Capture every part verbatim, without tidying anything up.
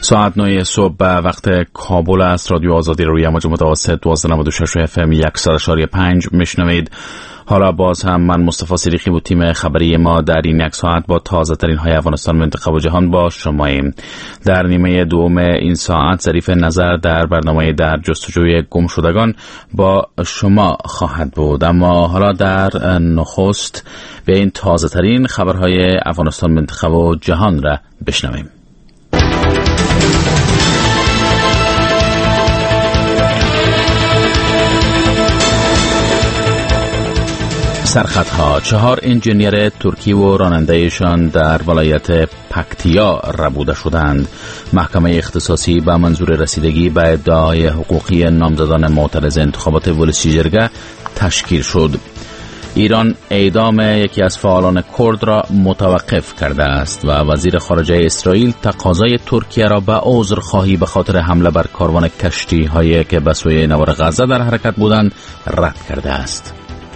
ساعت نه صبح به وقت کابل است. رادیو آزادی روی امواج متوسط دوازده نود و شش اف ام صد و پنج میشنوید. حالا باز هم من مصطفی سریخی و تیم خبری ما در این یک ساعت با تازه ترین های افغانستان، منطقه و جهان با شماییم. در نیمه دوم این ساعت ظریف نظر در برنامه در جستجوی گم شدگان با شما خواهد بود، اما حالا در نخست به این تازه ترین خبرهای افغانستان، منطقه و جهان را بشنویم. سرخطها: چهار انجینیر ترکی و رانندهشان در ولایت پکتیا ربوده شدند. محکمه اختصاصی به منظور رسیدگی به ادعای حقوقی نامزدان معترض انتخابات ولسی جرگه تشکیل شد. ایران اعدام یکی از فعالان کرد را متوقف کرده است و وزیر خارجه اسرائیل تقاضای ترکیه را به عذرخواهی به خاطر حمله بر کاروان کشتی هایی که به سوی نوار غزه در حرکت بودند رد کرده است.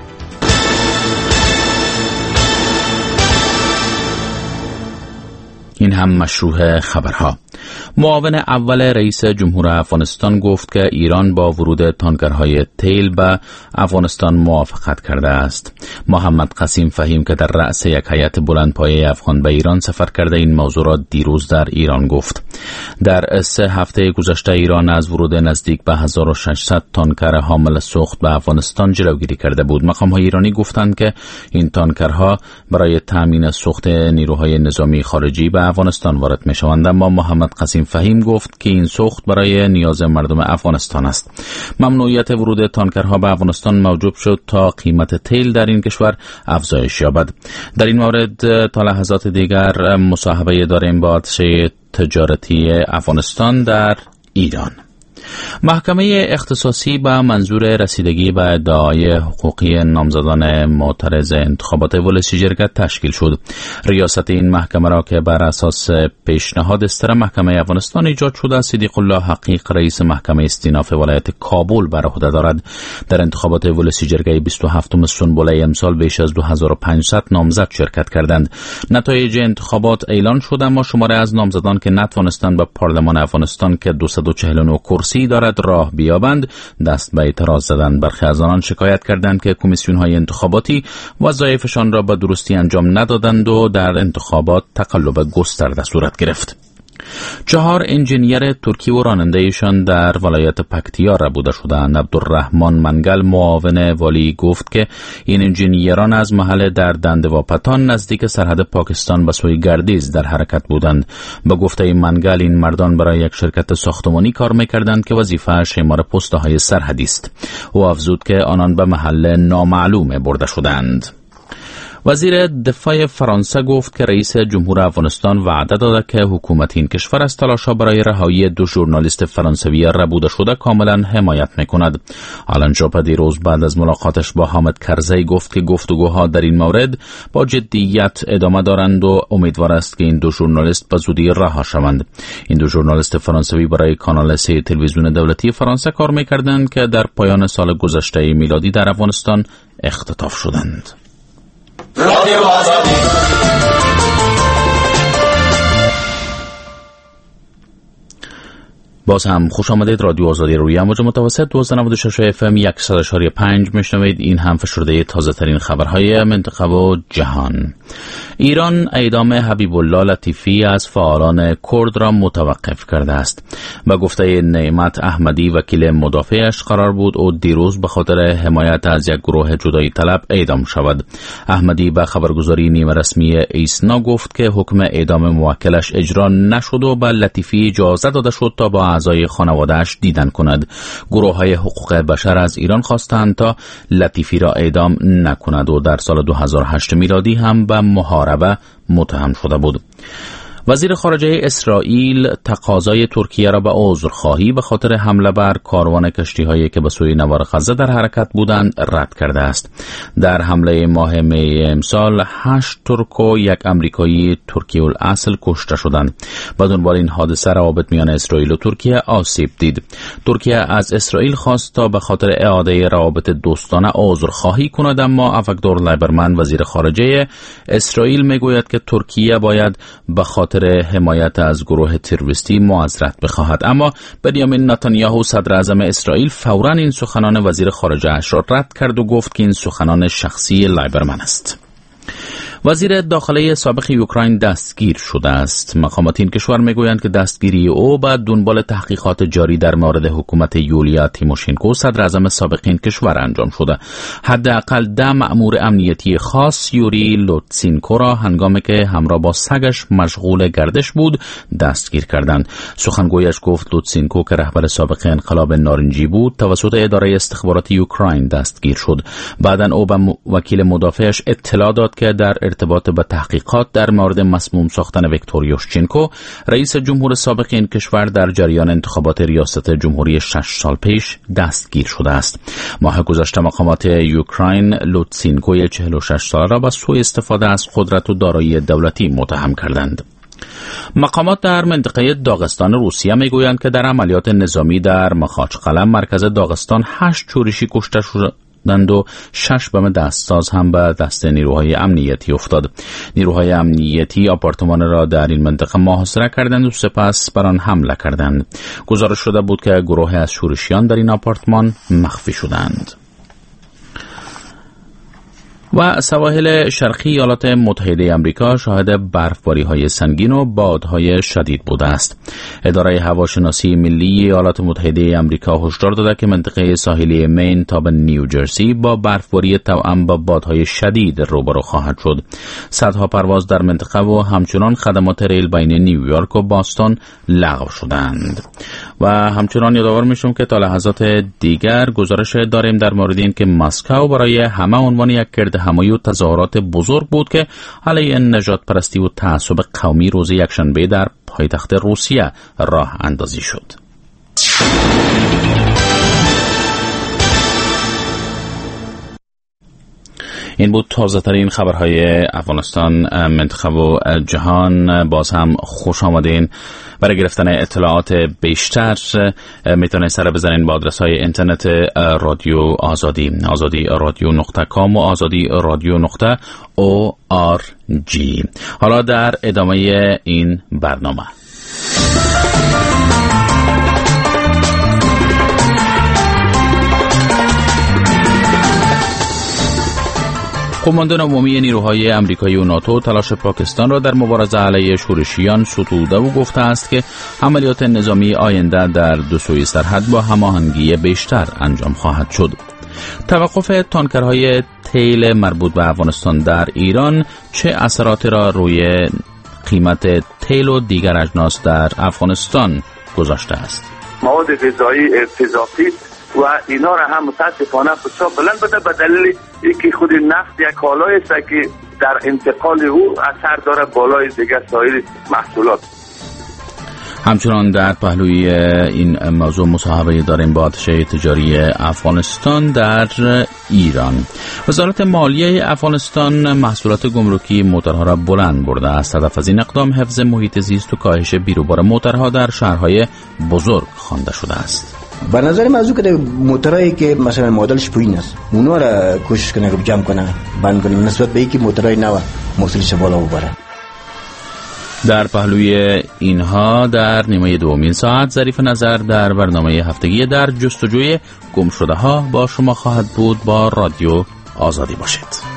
این هم مشروع خبرها. معاون اول رئیس جمهور افغانستان گفت که ایران با ورود تانکرهای تیل به افغانستان موافقت کرده است. محمد قاسم فهیم که در رأس یک هیئت بلندپایه افغان به ایران سفر کرده این موضوع را دیروز در ایران گفت. در سه هفته گذشته ایران از ورود نزدیک به هزار و ششصد تانکر حامل سوخت به افغانستان جلوگیری کرده بود. مقام‌های ایرانی گفتند که این تانکرها برای تامین سوخت نیروهای نظامی خارجی به افغانستان وارد می‌شوند، اما محمد قاسم فهیم گفت که این سوخت برای نیاز مردم افغانستان است. ممنوعیت ورود تانکرها به افغانستان موجب شد تا قیمت تیل در این کشور افزایش یابد. در این مورد تا لحظات دیگر مصاحبه داریم با آتشه تجارتی افغانستان در ایران. محکمه اختصاصی به منظور رسیدگی به ادعای حقوقی نامزدان معترض انتخابات ولسی جرگه تشکیل شد. ریاست این محکمه را که بر اساس پیشنهاد استر محکمه افغانستان ایجاد شده صدیق الله حقیق رئیس محکمه استیناف ولایت کابل بر عهده دارد. در انتخابات ولسی جرگه بیست و هفتم سنبله امسال بیش از دو هزار و پانصد نامزد شرکت کردند. نتایج انتخابات اعلان شد، اما شماره از نامزدان که نتوانستند به پارلمان افغانستان که دویست و چهل و نه کرسی دارد راه بیابند دست به اعتراض زدند. برخی از آنان شکایت کردند که کمیسیون های انتخاباتی وظایفشان را به درستی انجام ندادند و در انتخابات تقلب گسترده صورت گرفت. چهار انجینیر ترکی و رانندهشان در ولایت پکتیا ربوده شدند. عبدالرحمن منگل معاون والی گفت که این انجینیران از محل در دندواپتان نزدیک سرحد پاکستان به سوی گردیز در حرکت بودند. به گفته منگل این مردان برای یک شرکت ساختمانی کار می‌کردند که وظیفه‌اش شمار پست‌های سرحدی است. او افزود که آنان به محل نامعلوم برده شدند. وزیر دفاع فرانسه گفت که رئیس جمهور افغانستان وعده داده که حکومت این کشور از تلاش‌ها برای رهایی دو ژورنالیست فرانسوی ربوده شده کاملا حمایت می‌کند. آلن جوپه دیروز بعد از ملاقاتش با حامد کرزی گفت که گفتگوها در این مورد با جدیت ادامه دارند و امیدوار است که این دو ژورنالیست به زودی رها شوند. این دو ژورنالیست فرانسوی برای کانال سه تلویزیون دولتی فرانسه کار می‌کردند که در پایان سال گذشته میلادی در افغانستان اختطاف شدند. رادیو آزادی. باز هم خوش آمدید. رادیو آزادی روی امواج متوسط دوازده نود و شش اف ام صد و پنج میشنوید. این هم فشرده تازه ترین خبرهای منطقه و جهان. ایران اعدام حبیب الله لطیفی از فعالان کرد را متوقف کرده است. به گفته نعمت احمدی وکیل مدافعش قرار بود او دیروز به خاطر حمایت از یک گروه جدایی طلب اعدام شود. احمدی به خبرگزاری نیمه رسمی ایسنا گفت که حکم اعدام موکلش اجرا نشد و به لطیفی اجازه داده شد تا با اعضای خانواده‌اش دیدن کند. گروه‌های حقوق بشر از ایران خواستند تا لطیفی را اعدام نکند و در سال دو هزار و هشت میلادی هم به محاربه متهم شده بود. وزیر خارجه اسرائیل تقاضای ترکیه را به عذرخواهی به خاطر حمله بر کاروان کشتی‌هایی که به سوی نوار غزه در حرکت بودند رد کرده است. در حمله ماه می امسال هشت ترک و یک امریکایی ترکی الاصل کشته شدند. به دنبال این حادثه روابط میان اسرائیل و ترکیه آسیب دید. ترکیه از اسرائیل خواست تا به خاطر اعاده روابط دوستانه عذرخواهی کند، اما افگدور لایبرمن وزیر خارجه اسرائیل میگوید که ترکیه باید به خاطر خاطر حمایت از گروه تروریستی معذرت بخواهد. اما بنیامین نتانیاهو صدر اعظم اسرائیل فوراً این سخنان وزیر خارجه اش را رد کرد و گفت که این سخنان شخصی لایبرمن است. وزیر داخلی سابق اوکراین دستگیر شده است. مقامات این کشور میگویند که دستگیری او به دنبال تحقیقات جاری در مورد حکومت یولیا تیموشنکو صدر اعظم سابق این کشور انجام شده. حداقل ده مأمور امنیتی خاص یوری لوتسینکو را هنگامی که همراه با سگش مشغول گردش بود دستگیر کردند. سخنگویش گفت لوتسینکو که رهبر سابق انقلاب نارنجی بود توسط اداره استخباراتی اوکراین دستگیر شد. بعداً او به وکیل مدافعش اطلاع داد که در ارتباط به تحقیقات در مورد مسموم ساختن ویکتور یوشچنکو رئیس جمهور سابق این کشور در جریان انتخابات ریاست جمهوری شش سال پیش دستگیر شده است. ماه گذشته مقامات اوکراین لوتسینکوی چهل و شش ساله را به سوء استفاده از قدرت و دارایی دولتی متهم کردند. مقامات در منطقه داغستان روسیه میگویند که در عملیات نظامی در مخاچقلم مرکز داغستان هشت شورشی کشته شده و شش بم دستساز هم به دست نیروهای امنیتی افتاد. نیروهای امنیتی آپارتمان را در این منطقه محاصره کردند و سپس بر آن حمله کردند. گزارش شده بود که گروه از شورشیان در این آپارتمان مخفی شدند. و سواحل شرقی ایالات متحده آمریکا شاهد برفباری‌های سنگین و بادهای شدید بوده است. اداره هواشناسی ملی ایالات متحده آمریکا هشدار داده که منطقه ساحلی مین تا به نیوجرسی با برفباری توأم با بادهای شدید روبرو خواهد شد. صدها پرواز در منطقه و همچنان خدمات ریل بین نیویورک و باستون لغو شدند. و همچنان یادآور میشم که تا لحظات دیگر گزارش داریم در مورد این که مسکو برای همه عنوان یک گرد همایی و تظاهرات بزرگ بود که علیه نژاد پرستی و تعصب قومی روز یکشنبه در پایتخت روسیه راه اندازی شد. این بود تازه ترین خبرهای افغانستان، منطقه و جهان. باز هم خوش آمدین. برای گرفتن اطلاعات بیشتر میتونید سر بزنین با آدرس های اینترنت رادیو آزادی، آزادی رادیو نقطه کام و آزادی رادیو نقطه او آر جی. حالا در ادامه این برنامه قماندان عمومی نیروهای آمریکایی و ناتو تلاش پاکستان را در مبارزه علیه شورشیان ستوده و گفته است که عملیات نظامی آینده در دو سوی سرحد با هماهنگی بیشتر انجام خواهد شد. توقف تانکرهای تیل مربوط به افغانستان در ایران چه اثراتی را روی قیمت تیل و دیگر اجناس در افغانستان گذاشته است؟ مواد غذایی ارتزاقی و اینا را هم متاسفانه بسیار بلند بده به دلیل اینکه خود نفت یک کالایی است که در انتقال او اثر داره بالای دیگر سایر محصولات. همچنان در پهلوی این موضوع مصاحبه داریم با آتشه تجاری افغانستان در ایران. وزارت مالیه افغانستان محصولات گمرکی موترها را بلند برده است. هدف از این اقدام حفظ محیط زیست و کاهش بیروبار موترها در شهرهای بزرگ خوانده شده است. به نظر من از که موترایی که مثلا مدلش پایین است اونا را کوشش کنه که جمع کنه بند کنه نسبت به اینکه موترای نو موتورش بالا ببره. در پهلوی اینها در نیمه دومین ساعت ظریف نظر در برنامه هفتگی در جستجوی گم شده ها با شما خواهد بود. با رادیو آزادی باشید.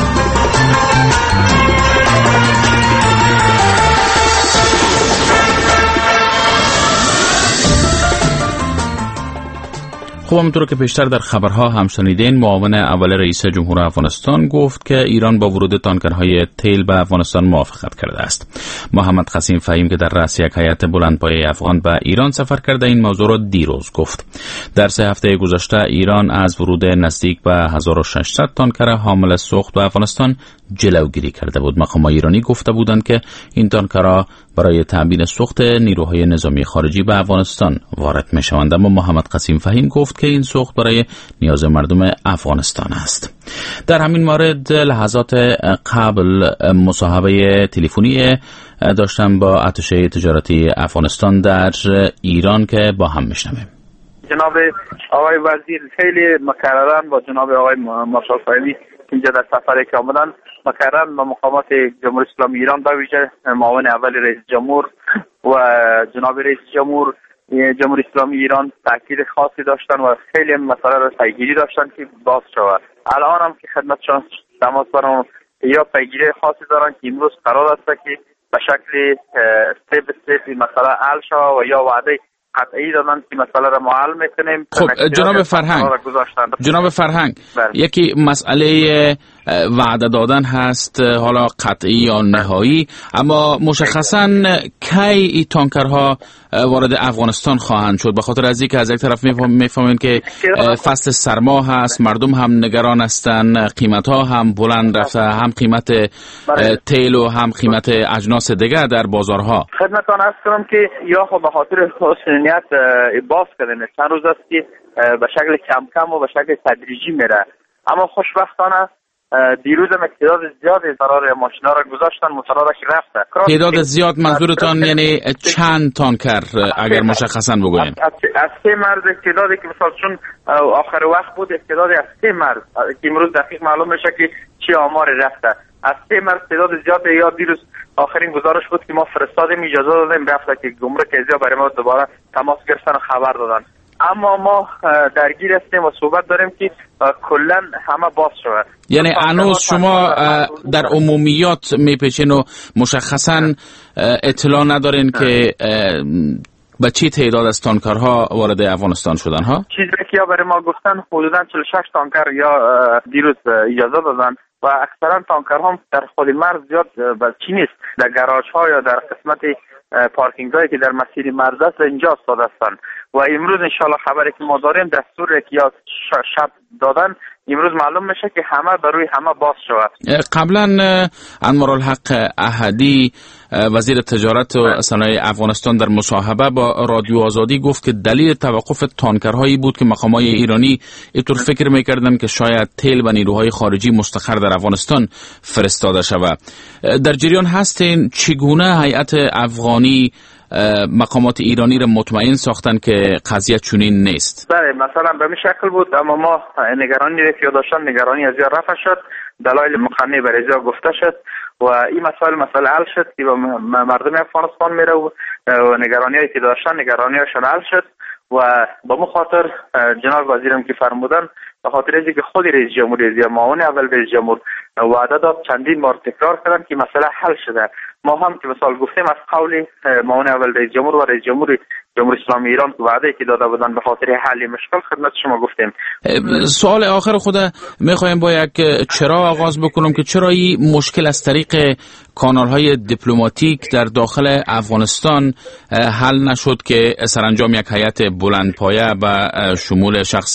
خب همونطور که پیشتر در خبرها هم شنیدین، معاون اول رئیس جمهور افغانستان گفت که ایران با ورود تانکرهای تیل به افغانستان موافقت کرده است. محمد قاسم فهیم که در رأس یک هیئت بلندپایه افغان به ایران سفر کرده این موضوع را دیروز گفت. در سه هفته گذشته ایران از ورود نزدیک به هزار و ششصد تانکر حامل سوخت به افغانستان جلوگیری کرده بود. مقامات ایرانی گفته بودند که این تانکرها برای تامین سوخت نیروهای نظامی خارجی به افغانستان وارد می شوند. اما محمد قاسم فهیم گفت که این سوخت برای نیاز مردم افغانستان است. در همین مورد لحظات قبل مصاحبه تلفنی داشتم با اتشه تجارتی افغانستان در ایران که با هم میشنویم. جناب آقای وزیر خیلی مکررن با جناب آقای مارشال فهیمی اینجا در سفری که آمدن مکرم با مقامات جمهوری اسلامی ایران به ویژه معاون اول رئیس جمهور و جناب رئیس جمهور جمهوری اسلامی ایران تاکید خاصی داشتن و خیلی مسئله را پیگیری داشتن که باز شود. الان هم که خدمتشان تماس برام یا پیگیری خاصی دارن که امروز قرار است که به شکل استپ استپ مسئله حل شود و یا وعده قطعی دادن که مسئله را ما حل میکنیم. خب جناب فرهنگ جناب فرهنگ یکی مسئله وعده دادن هست، حالا قطعی یا نهایی، اما مشخصا کی این تانکرها وارد افغانستان خواهند شد؟ به خاطر از اینکه از یک طرف میفهمین که فصل سرما هست، مردم هم نگران هستن، قیمت ها هم بلند رفته، هم قیمت تیل و هم قیمت اجناس دیگر در بازارها. خدمتتان عرض کنم که یا خب به خاطر حسن نیت باز کردن چند روز است که به شکل کم کم و به شکل تدریجی میره، اما خوشبختانه دیروز هم تعداد زیادی قرار ماشینا را گذاشتن مترادف رفته. تعداد زیاد منظورتان یعنی چند تانکر اگر مشخصا بگوییم؟ از سه مرز تعدادی که مثلا چون آخر وقت بود تعدادی از سه مرز که امروز دقیق معلوم میشه که چی آمار رفته. از سه مرز تعداد زیاده. یا دیروز آخرین گزارش بود که ما فرستادیم اجازه دادیم رفته که گمرک ازیا برای ما دوباره تماس گرفتن و خبر دادن، اما ما درگیر هستیم و صحبت داریم که کلا همه باز شود. یعنی هنوز شما در عمومیات میپیچین و مشخصا اطلاع ندارین که به چی تعداد از تانکرها وارد افغانستان شدن ها؟ چیزی که یا برای ما گفتن حدودا چهل و شش تانکر یا دیروز اجازه دادن و اکثرا تانکرها در خود مرز زیاد بلچی نیست، در گراژ ها یا در قسمت پارکینگ هایی که در مسیر مرز است اینجا استاده هستند و امروز انشالله خبری که ما داریم دستور که یا شب دادن امروز معلوم میشه که همه بر روی همه باز شود. قبلا انوارالحق احدی وزیر تجارت و صنایع افغانستان در مصاحبه با رادیو آزادی گفت که دلیل توقف تانکرهایی بود که مقامات ایرانی اینطور فکر میکردن که شاید تیل و نیروهای خارجی مستقر در افغانستان فرستاده شود. در جریان هستین چگونه هیئت افغانی مقامات ایرانی را مطمئن ساختن که قضیه چنین نیست؟ بله مثلا به این شکل بود، اما ما نگرانی را که داشتن نگرانی از یا رفع شد، دلایل مقنعه بر ازیا گفته شد و این مسائل مسئله حل شد که مردم افغانستان میره و نگرانیایی که داشتن نگرانیاشون حل شد و با مو خاطر جناب وزیرم که فرمودن به خاطر اینکه که خود رئیس جمهور یا معاون اول رئیس جمهور وعده داد چندین بار تکرار کردن که مسئله حل شده. ما هم که مثال گفتیم از قول معاون اول رئیس جمهور و رئیس جمهور جمهوری اسلامی ایران که وعده که داده بودن به خاطر حل مشکل خدمت شما گفتیم. سوال آخر خود میخوایم با یک چرا آغاز بکنم که چرا این مشکل از طریق کانال‌های دیپلماتیک در داخل افغانستان حل نشد که سرانجام یک هیئت بلندپایه و شمول شخص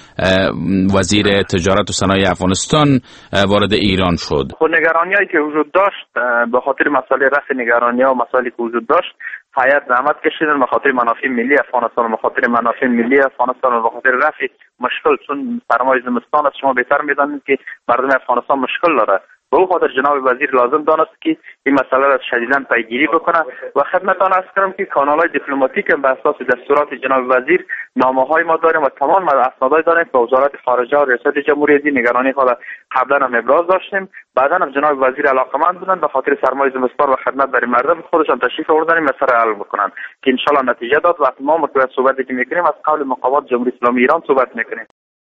وزیر تجارت و صنایع افغانستان وارد ایران شد. خود نگرانیایی که وجود داشت به خاطر مسئله رفع نگرانی‌ها و مسائلی که وجود داشت هیئت زحمت کشیدن به خاطر منافع ملی افغانستان و به خاطر منافع ملی افغانستان و به خاطر رفع مشکل، چون سرمای زمستان است شما بهتر میدانید که مردم افغانستان مشکل داره. به او خاطر جناب وزیر لازم دانست که این مسئله را شدیداً پیگیری بکنه و خدمتتان عرض کنم که کانال‌های دیپلماتیک هم به اساس دستورات جناب وزیر نامه‌های ما داریم و تمام اسنادای داریم که وزارت خارجه و ریاست جمهوری از نگرانی خود قبلا هم ابراز داشتیم. بعدا هم جناب وزیر علاقمند بودن به خاطر سرمای زمستان و خدمت برای مردم خودشان تشریف آوردن این مسئله حل بکنن که ان شاء الله نتیجه داد و ما متوجه صحبتی که می‌کنیم از قول مقامات جمهوری اسلامی ایران صحبت می‌کنیم.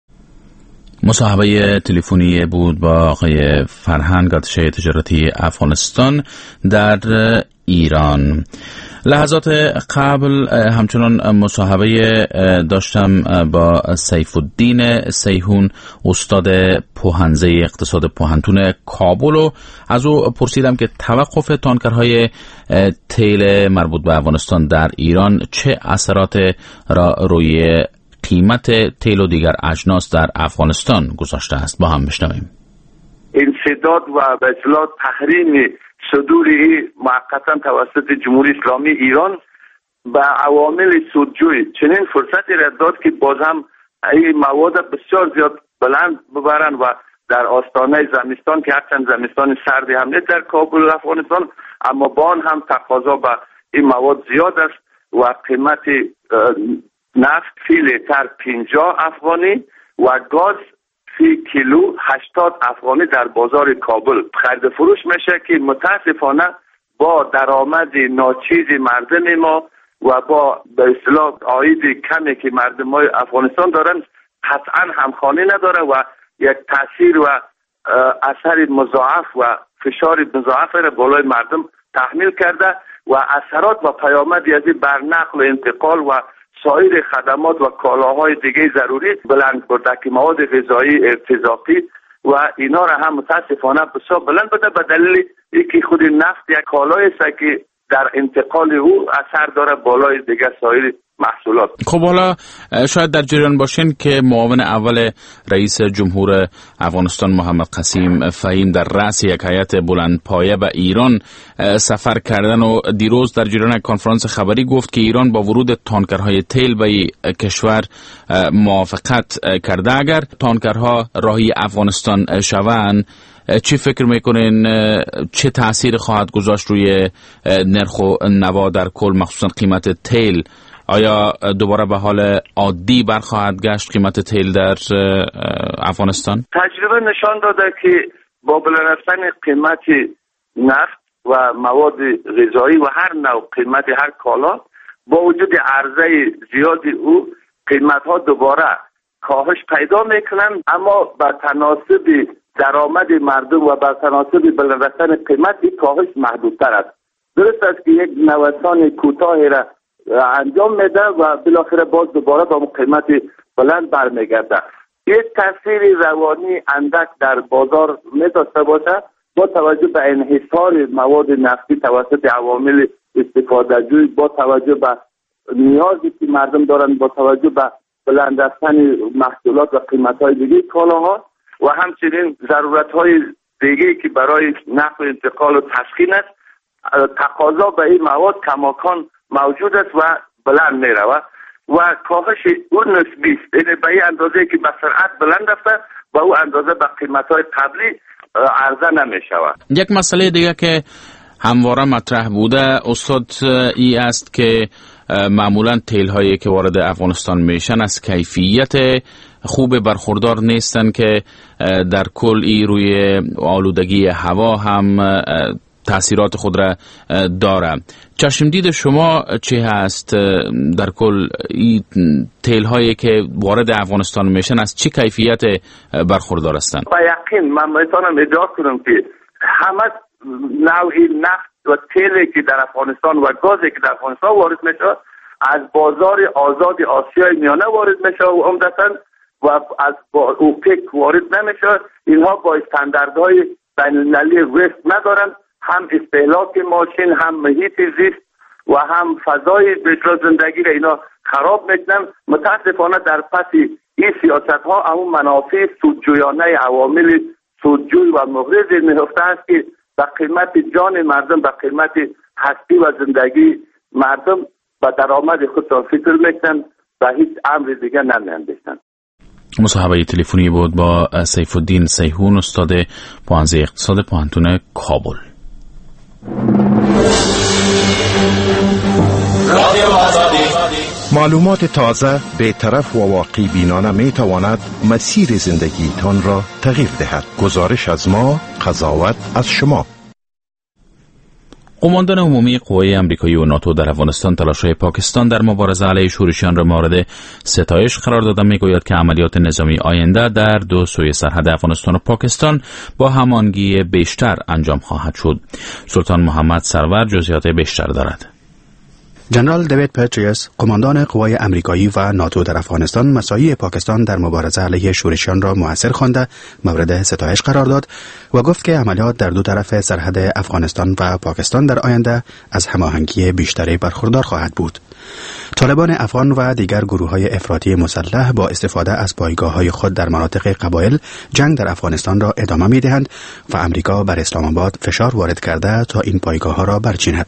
مصاحبه تلفنی بود با آقای فرهنگ، آتشه تجارتی افغانستان در ایران. لحظات قبل همچنان مصاحبه داشتم با سیف الدین سیهون، استاد پوهنزه اقتصاد پوهنتون کابل، و از او پرسیدم که توقف تانکرهای تیل مربوط به افغانستان در ایران چه اثرات را روی قیمت تیل و دیگر اجناس در افغانستان گذاشته است. با هم بشنویم. انسداد و به اصطلاح تحریم صدور موقتا توسط جمهوری اسلامی ایران به عوامل سودجویی چنین فرصتی را داد که باز هم این مواد بسیار زیاد بلند ببرن و در آستانه زمستان که هرچند زمستان سردی هم نیست در کابل افغانستان، اما با آن هم تقاضا به این مواد زیاد است و قیمت نفت فی لیتر پنجاه افغانی و گاز سی کیلو هشتاد افغانی در بازار کابل خرید فروش میشه که متاسفانه با درآمد ناچیز مردم ما و با به اصطلاح عاید کمی که مردم ما افغانستان دارن قطعا همخوانی نداره و یک تاثیر و اثر مضاعف و فشار مضاعف را بالای مردم تحمیل کرده و اثرات و پیامدی از بر نقل و انتقال و سایر خدمات و کالاهای دیگه ضروری بلند برده که مواد غذایی ارتزاقی و اینا را هم متاسفانه بسیار بلند بده به دلیل اینکه خود نفت یک کالایی است که در انتقال او اثر داره بالای دیگه سایر محصولات. خب حالا شاید در جریان باشین که معاون اول رئیس جمهور افغانستان محمد قسیم فهیم در رأس یک هیئت بلندپایه به ایران سفر کردن و دیروز در جریان کنفرانس خبری گفت که ایران با ورود تانکرهای تیل به کشور موافقت کرده. اگر تانکرها راهی افغانستان شوند چی فکر میکنین چه تأثیر خواهد گذاشت روی نرخ و نوا در کل، مخصوصا قیمت تیل؟ آیا دوباره به حال عادی برخواهد گشت قیمت تیل در افغانستان؟ تجربه نشان داده که با بالا رفتن قیمت نفت و مواد غذایی و هر نوع قیمت هر کالا با وجود عرضه زیاد او قیمت ها دوباره کاهش پیدا میکنن، اما به تناسب درآمد مردم و به تناسب بالا رفتن قیمت این کاهش محدودتر است. درست است که یک نوسان کوتاهی را انجام میده و بالاخره باز دوباره با قیمت بلند برمیگرده. یک تاثیر روانی اندک در بازار میداشته باشه با توجه به انحصار مواد نفتی توسط عوامل استفاده جوی، با توجه به نیازی که مردم دارن، با توجه به بلند رفتن محصولات و قیمت‌های دیگه کالاها و همچنین ضرورت‌های دیگه که برای نقل و انتقال و تسخین است، تقاضا به این مواد کماکان موجود است و بلند می رود و کاهش اون نسبی است، یعنی به این اندازه که به سرعت بلند رفته و اون اندازه به قیمت‌های قبلی عرضه نمی شود. یک مسئله دیگه که همواره مطرح بوده استاد ای است که معمولا تیل هایی که وارد افغانستان میشن از کیفیت خوب برخوردار نیستن که در کل ای روی آلودگی هوا هم تأثیرات خود را داره. چشمدید شما چه هست در کل این تیل هایی که وارد افغانستان میشن از چه کیفیت برخوردار هستند؟ با یقین من میتونم ادعا کنم که همه نوعی نفت و تیلی که در افغانستان و گازی که در افغانستان وارد میشه از بازار آزاد آسیای میانه وارد میشه و عمدتاً و از اوپک وارد نمیشه. اینها با استانداردهای بین‌المللی وفق ندارن، هم استهلاک ماشین، هم محیط زیست و هم فضای بهتر زندگی را اینا خراب میکنن. متاسفانه در پس این سیاست ها همون منافع سودجویانه عوامل سودجوی و مغرض نهفته است که به قیمت جان مردم، به قیمت هستی و زندگی مردم و درآمد خودشان فکر میکنن و هیچ امر دیگه نمیاندیشن. مصاحبه تلفنی بود با سیف الدین سیحون، استاد پوهنځی اقتصاد پوهنتون کابل. معلومات تازه، بی‌طرف و واقع بینانه می تواند مسیر زندگیتان را تغییر دهد. گزارش از ما، قضاوت از شما. قماندان عمومی قوای امریکایی و ناتو در افغانستان تلاش‌های پاکستان در مبارزه علیه شورشیان را مورد ستایش قرار داده. می‌گوید که عملیات نظامی آینده در دو سوی سرحد افغانستان و پاکستان با هماهنگی بیشتر انجام خواهد شد. سلطان محمد سرور جزئیات بیشتر دارد. جنرال دیوید پتریوس، قماندان قوای امریکایی و ناتو در افغانستان، مساعی پاکستان در مبارزه علیه شورشیان را مؤثر خوانده مورد ستایش قرار داد و گفت که عملیات در دو طرف سرحد افغانستان و پاکستان در آینده از هماهنگی بیشتری برخوردار خواهد بود. طالبان افغان و دیگر گروه‌های افراطی مسلح با استفاده از پایگاه‌های خود در مناطق قبایل جنگ در افغانستان را ادامه می‌دهند و امریکا بر اسلام آباد فشار وارد کرده تا این پایگاه‌ها را برچیند.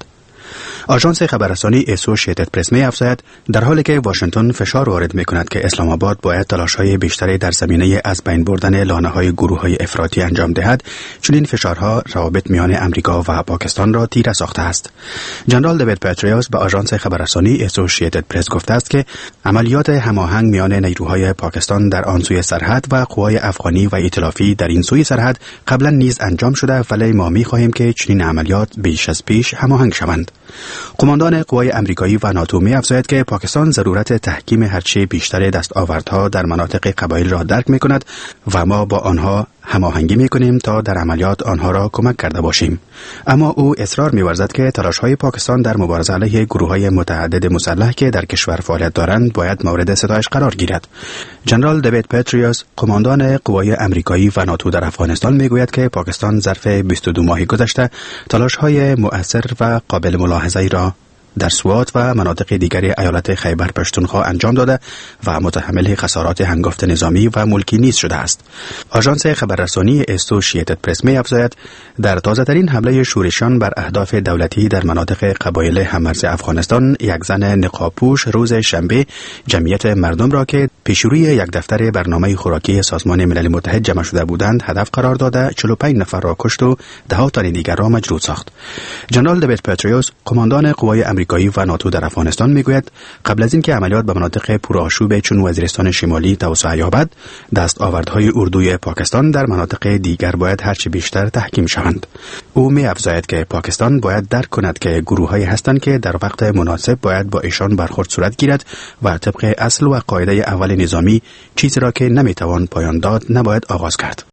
آژانس خبررسانی اسوشییتد پرس می افزاید در حالی که واشنگتن فشار وارد می کند که اسلام آباد باید تلاش‌های بیشتری در زمینه از بین بردن لانه‌های گروه‌های افراطی انجام دهد، چون این فشارها روابط میان امریکا و پاکستان را تیره ساخته است. جنرال دیوید پتریوس به آژانس خبررسانی اسوشییتد پرس گفته است که عملیات هماهنگ میان نیروهای پاکستان در آن سوی سرحد و قوای افغانی و ائتلافی در این سوی سرحد قبلا نیز انجام شده، ولی ما می‌خواهیم که چنین عملیات بیش از پیش هماهنگ شوند. قماندان قوای امریکایی و ناتو می‌افزاید که پاکستان ضرورت تحکیم هرچه بیشتر دستاوردها در مناطق قبایل را درک می‌کند و ما با آنها هماهنگی می‌کنیم تا در عملیات آنها را کمک کرده باشیم. اما او اصرار می‌ورزد که تلاش‌های پاکستان در مبارزه علیه گروه‌های متعدد مسلح که در کشور فعالیت دارند باید مورد ستایش قرار گیرد. جنرال دیوید پتریوس، قماندان قوای امریکایی و ناتو در افغانستان می‌گوید که پاکستان ظرف بیست و دو ماه گذشته تلاش‌های مؤثر و قابل ملاحظه‌ای را در سوات و مناطق دیگر ایالت خیبر پشتونخوا انجام داده و متحمل خسارات هنگفت نظامی و ملکی نیز شده است. آژانس خبررسانی اسوشییتد پرس می افزاید در تازه‌ترین حمله شورشیان بر اهداف دولتی در مناطق قبایل هم‌مرز افغانستان، یک زن نقاب‌پوش روز شنبه جمعیت مردم را که پیشروی یک دفتر برنامه خوراکی سازمان ملل متحد جمع شده بودند هدف قرار داده چهل و پنج نفر را کشت و ده تن دیگر را مجروح ساخت. جنرال دیوید پتریوس، قماندان قوای امریکایی و ناتو در افغانستان میگوید قبل از اینکه عملیات به مناطق پرآشوب چون وزیرستان شمالی توسعه یابد، دستاوردهای اردوی پاکستان در مناطق دیگر باید هرچه بیشتر تحکیم شوند. او می‌افزاید که پاکستان باید درک کند که گروه‌هایی هستند که در وقت مناسب باید با ایشان برخورد صورت گیرد و طبق اصل و قاعده اول نظامی چیزی را که نمیتوان پایان داد نباید آغاز کرد.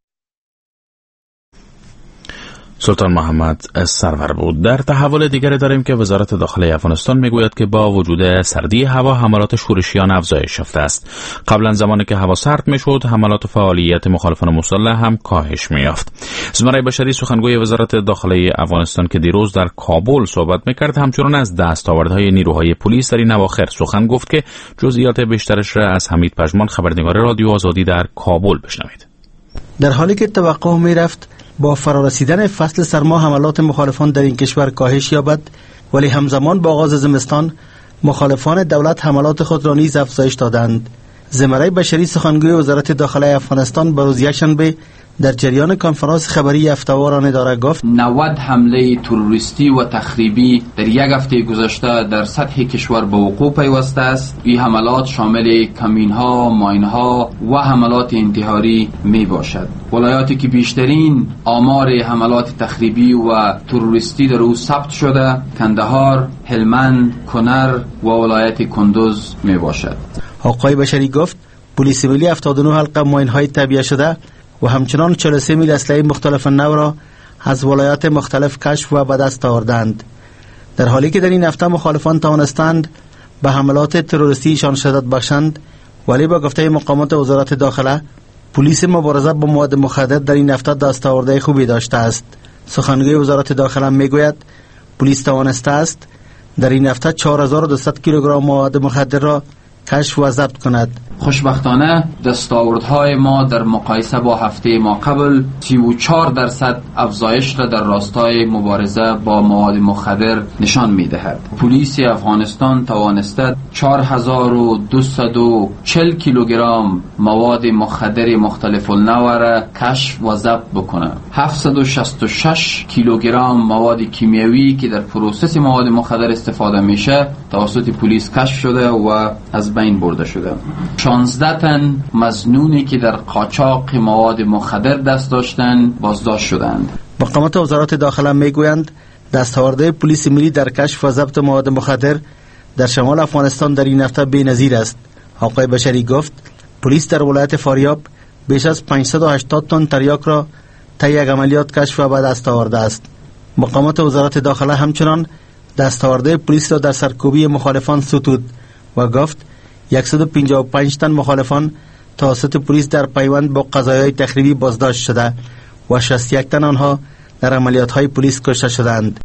سلطان محمد سرور بود. در تحول دیگری داریم که وزارت داخلی افغانستان میگوید که با وجود سردی هوا حملات شورشیان افزایش یافته است. قبلا زمانی که هوا سرد میشد حملات و فعالیت مخالفان مسلح هم کاهش می‌یافت. زمره بشری سخنگوی وزارت داخلی افغانستان که دیروز در کابل صحبت میکرد همچنان از دستاوردهای نیروهای پلیس در این اواخر سخن گفت که جزئیات بیشترش را از حمید پژمان خبرنگار رادیو آزادی در کابل بشنوید. در حالی که توقع میرفت با فرارسیدن فصل سرما حملات مخالفان در این کشور کاهش یابد، ولی همزمان با آغاز زمستان مخالفان دولت حملات خود را نیز افزایش دادند. زمره بشری سخنگوی وزارت داخلی افغانستان به روز یکشنبه در جریان کنفرانس خبری هفته‌وار اداره گفت نود حمله تروریستی و تخریبی در یک هفته گذشته در سطح کشور به وقوع پیوسته است. این حملات شامل کمین‌ها، ماین‌ها و حملات انتحاری می باشد. ولایاتی که بیشترین آمار حملات تخریبی و تروریستی در او ثبت شده کندهار، هلمند، کنر و ولایت کندوز می باشد. آقای بشری گفت پلیس ملی هفتاد و نه حلقه ماین‌های تعبیه شده و همچنان چهل و سه میل اسلحه مختلف نو را از ولایات مختلف کشف و به دست آوردند. در حالی که در این هفته مخالفان توانستند به حملات تروریستیشان شدت بخشند، ولی با گفته مقامات وزارت داخله پلیس مبارزه با مواد مخدر در این هفته دستاورده خوبی داشته است. سخنگوی وزارت داخله میگوید پلیس توانسته است در این هفته چهار هزار و دویست کیلوگرم مواد مخدر را کشف و ضبط کند. خوشبختانه دستاوردهای ما در مقایسه با هفته ما قبل سی و چهار درصد افزایش را در راستای مبارزه با مواد مخدر نشان می‌دهد. پلیس افغانستان توانسته چهار هزار و دویست و چهل کیلوگرم مواد مخدر مختلف النوع را کشف و ضبط بکنه. هفتصد و شصت و شش کیلوگرم مواد کیمیایی که در پروسس مواد مخدر استفاده میشه توسط پلیس کشف شده و از بین برده شده. شانزده تن مظنونی که در قاچاق مواد مخدر دست داشتند بازداشت شدند. مقامات وزارت داخله میگویند دستاورد پلیس ملی در کشف و ضبط مواد مخدر در شمال افغانستان در این هفته بی‌نظیر است. آقای بشری گفت پلیس در ولایت فاریاب بیش از پانصد و هشتاد تن تریاک را طی یک عملیات کشف و به دست آورده است. مقامات وزارت داخله همچنان دستاورد پلیس را در سرکوبی مخالفان ستود و گفت صد و پنجاه و پنج تن مخالفان توسط پلیس در پیوند با قضایای تخریبی بازداشت شده و شصت و یک تن آنها در عملیات‌های پلیس کشته شدند.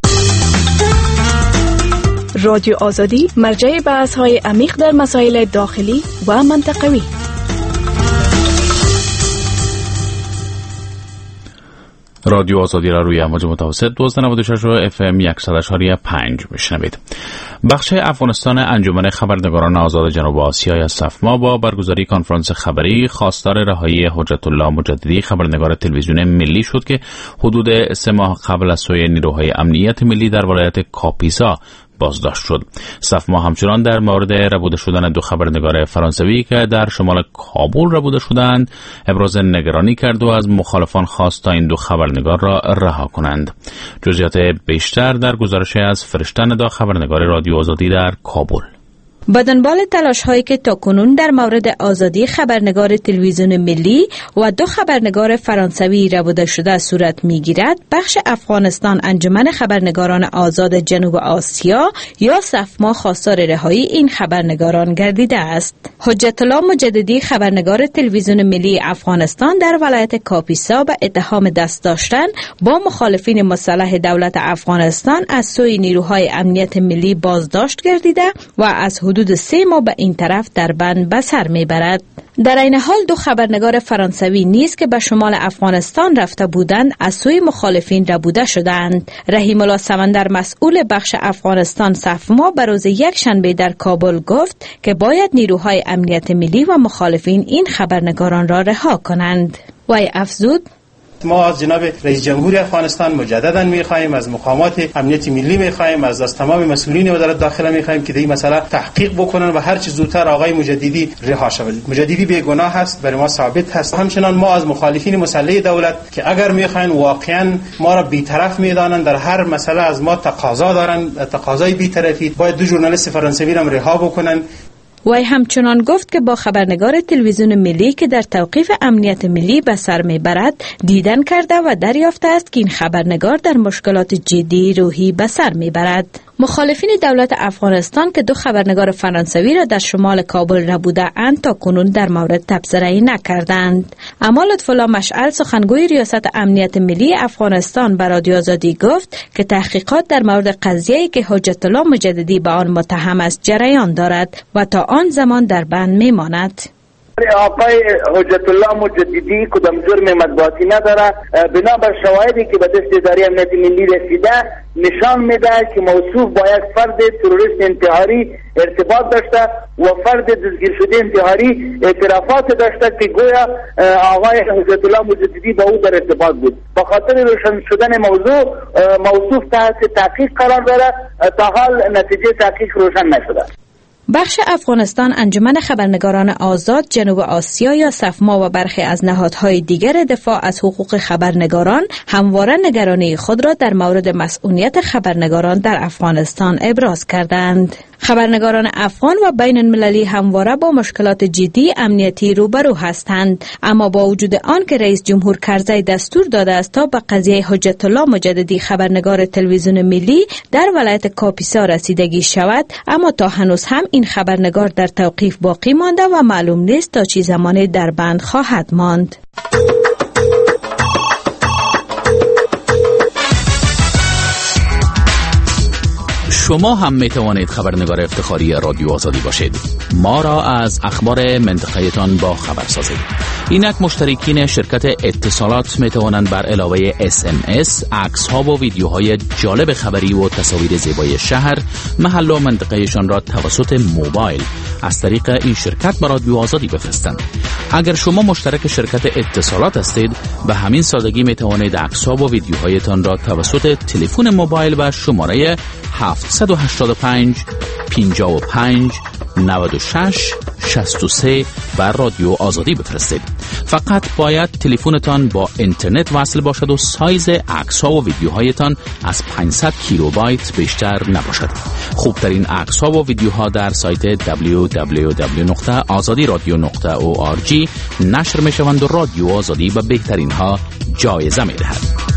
رادیو آزادی مرجع بحث‌های عمیق در مسائل داخلی و منطقوی. رادیو آزادی را روی امواج متوسط دویست و نود و شش و اف ام صد و شش پنج میشنوید. بخش افغانستان انجمن خبرنگاران آزاد جنوب آسیا یا سفما با برگزاری کنفرانس خبری خواستار رهایی حجت الله مجددی خبرنگار تلویزیون ملی شد که حدود سه ماه قبل از سوی نیروهای امنیت ملی در ولایت کاپیسا بازداشت شد. سفما همچنان در مورد ربوده شدن دو خبرنگار فرانسوی که در شمال کابل ربوده شدند ابراز نگرانی کرد و از مخالفان خواست تا این دو خبرنگار را رها کنند. جزئیات بیشتر در گزارش از فرشته ندا خبرنگار رادیو آزادی در کابل. با دنبال تلاش هایی که تاکنون در مورد آزادی خبرنگار تلویزیون ملی و دو خبرنگار فرانسوی ربوده شده صورت می گیرد، بخش افغانستان انجمن خبرنگاران آزاد جنوب آسیا یا سفما خواستار رهایی این خبرنگاران گردیده است. حجت الله مجددی خبرنگار تلویزیون ملی افغانستان در ولایت کاپیسا به اتهام دست داشتن با مخالفین مسلح دولت افغانستان از سوی نیروهای امنیت ملی بازداشت گردیده و از حدود سه ماه به این طرف در بند به سر میبرد. در این حال دو خبرنگار فرانسوی نیز که به شمال افغانستان رفته بودند از سوی مخالفین ربوده شدند. رحیم الله سمندر مسئول بخش افغانستان سفما به روز یک شنبه در کابل گفت که باید نیروهای امنیت ملی و مخالفین این خبرنگاران را رها کنند. وی افزود: ما از جناب رئیس جمهور افغانستان مجددا می‌خواهیم، از مقامات امنیت ملی می‌خواهیم، از از تمام مسئولین وزارت داخله می‌خواهیم که این مسئله تحقیق بکنن و هر چه زودتر آقای مجددی رها شود. مجددی بیگناه است، برای ما ثابت است. همچنان ما از مخالفین مسلح دولت که اگر می‌خواهند واقعاً ما را بی‌طرف می‌دانند، در هر مسئله از ما تقاضا دارند، تقاضای بی‌طرفی، باید دو ژورنالیست فرانسوی را رها بکنند. وی همچنان گفت که با خبرنگار تلویزیون ملی که در توقیف امنیت ملی به سر میبرد دیدن کرده و دریافته است که این خبرنگار در مشکلات جدی روحی به سر میبرد. مخالفین دولت افغانستان که دو خبرنگار فرانسوی را در شمال کابل ربوده اند تا کنون در مورد تبصره‌ای نکردند. اما لطف‌الله مشعل سخنگوی ریاست امنیت ملی افغانستان به رادیو آزادی گفت که تحقیقات در مورد قضیه‌ای که حجت الله مجددی به آن متهم است جریان دارد و تا آن زمان در بند میماند. آقای حجت الله مجددی کدام جرم مطبوعاتی نداره. بنابر شواهدی که به دست اداره امنیت ملی رسیده نشان میده که موصوف با یک فرد تروریست انتحاری ارتباط داشته و فرد دستگیر شده انتحاری اعترافات داشته که گویا آقای حجت الله مجددی با او در ارتباط بود. با خاطر روشن شدن موضوع موصوف تحت تحقیق قرار داره، تا حال نتیجه تحقیق روشن نشده. بخش افغانستان انجمن خبرنگاران آزاد جنوب آسیا یا سفما و برخی از نهادهای دیگر دفاع از حقوق خبرنگاران همواره نگرانی خود را در مورد مسئولیت خبرنگاران در افغانستان ابراز کردند. خبرنگاران افغان و بین المللی همواره با مشکلات جدی امنیتی روبرو هستند، اما با وجود آن که رئیس جمهور کرزی دستور داده است تا به قضیه حجت الله مجددی خبرنگار تلویزیون ملی در ولایت کاپیسا رسیدگی شود، اما تا هنوز هم این خبرنگار در توقیف باقی مانده و معلوم نیست تا چه زمانی در بند خواهد ماند. شما هم می توانید خبرنگار افتخاری رادیو آزادی باشید. ما را از اخبار منطقه‌تان با خبر سازید. اینک مشترکین شرکت اتصالات می توانند بر علاوه اس ام اس، عکس ها و ویدیوهای جالب خبری و تصاویر زیبای شهر، محل و منطقهشان را توسط موبایل از طریق این شرکت به رادیو آزادی بفرستند. اگر شما مشترک شرکت اتصالات هستید، به همین سادگی می توانید عکس ها و ویدیوهایتان را توسط تلفن موبایل و شماره هفت هشت پنج پنجاه و پنج نود و شش شصت و سه بر رادیو آزادی بفرستید. فقط باید تلفنتان با اینترنت وصل باشد و سایز عکس‌ها و ویدیوهایتان از پانصد کیلوبایت بیشتر نباشد. خوبترین عکس‌ها و ویدیوها در سایت دبلیو دبلیو دبلیو نقطه آزادی رادیو نقطه او آر جی نشر می‌شوند و رادیو آزادی به بهترین ها جایزه می‌دهد.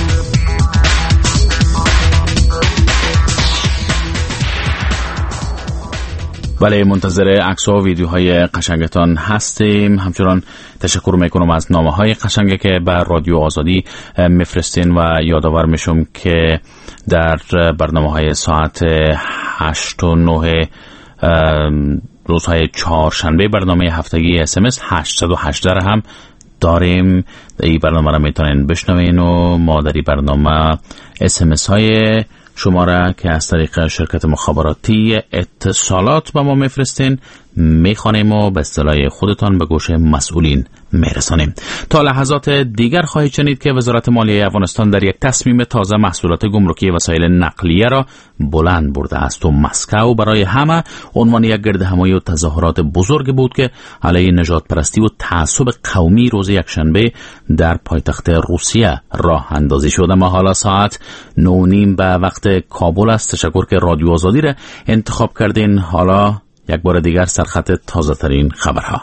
بله، منتظر عکس و ویدیوهای قشنگتان هستیم. همچنان تشکر میکنم از نامه های قشنگی که بر رادیو آزادی میفرستین و یادآور میشم که در برنامه های ساعت هشت و نه روزهای چهارشنبه برنامه هفتگی اس ام اس هشتصد و هجده هم داریم. این برنامه را میتونین بشنوین و ما در این برنامه اس ام اس های شما را که از طریق شرکت مخابراتی اتصالات به ما میفرستین میخوانیم و به اصطلاح خودتان به گوش مسئولین میرسانیم. تا لحظات دیگر خواهید شنید که وزارت مالیه افغانستان در یک تصمیم تازه محصولات گمرکی وسایل نقلیه را بلند برده است و مسکو برای همه عنوان یک گردهمایی و تظاهرات بزرگ بود که علیه نژاد پرستی و تعصب قومی روز یکشنبه در پایتخت روسیه راه اندازی شد. اما حالا ساعت نو نیم به وقت کابل است. تشکر که رادیو آزادی را انتخاب کردین. حالا یک بار دیگر سرخط تازه ترین خبرها.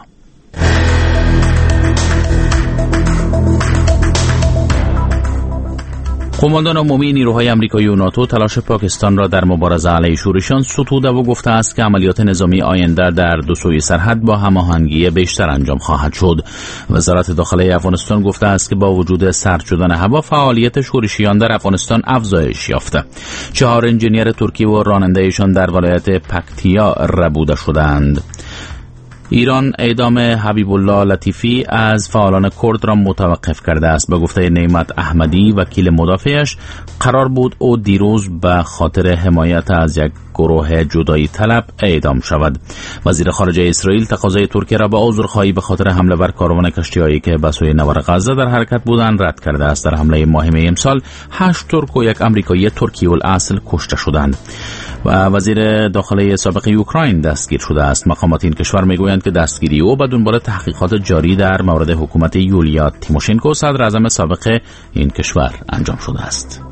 قماندان عمومی نیروهای آمریکایی و ناتو تلاش پاکستان را در مبارزه علیه شورشیان ستوده و گفته است که عملیات نظامی آینده در دو سوی سرحد با هماهنگی بیشتر انجام خواهد شد. وزارت داخلی افغانستان گفته است که با وجود سرد شدن هوا فعالیت شورشیان در افغانستان افزایش یافته. چهار انجینیر ترکی و رانندهشان در ولایت پکتیا ربوده شدند. ایران اعدام حبیب الله لطیفی از فعالان کرد را متوقف کرده است. به گفته نعمت احمدی وکیل مدافعش، قرار بود او دیروز به خاطر حمایت از یک گروه جدایی طلب اعدام شود. وزیر خارجه اسرائیل تقاضای ترکیه را به عذرخواهی به خاطر حمله بر کاروان کشتی‌هایی که به سوی نوار غزه در حرکت بودند رد کرده است. در حمله ماه می امسال هشت ترک و یک آمریکایی ترکی الاصل کشته شدند. و وزیر داخلی سابق اوکراین دستگیر شده است. مقامات این کشور میگویند که دستگیری او به دنبال تحقیقات جاری در مورد حکومت یولیا تیموشنکو صدر اعظم سابق این کشور انجام شده است.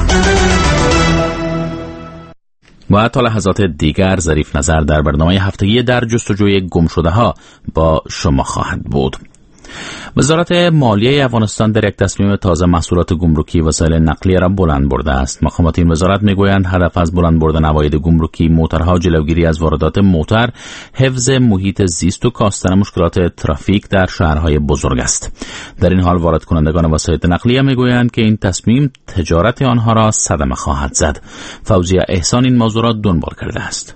و تا لحظات دیگر ظریف نظر در برنامه هفتگی در جستجوی گمشده ها با شما خواهد بود. وزارت مالیه افغانستان در یک تصمیم تازه محصولات گمرکی وسایل نقلیه را بلند برده است. مقامات این وزارت میگویند هدف از بلند بردن عواید گمرکی موترها جلوگیری از واردات موتر، حفظ محیط زیست و کاستن مشکلات ترافیک در شهرهای بزرگ است. در این حال وارد کنندگان وسایل نقلیه میگویند که این تصمیم تجارت آنها را صدمه خواهد زد. فوزیه احسان این موضوع را دنبال کرده است.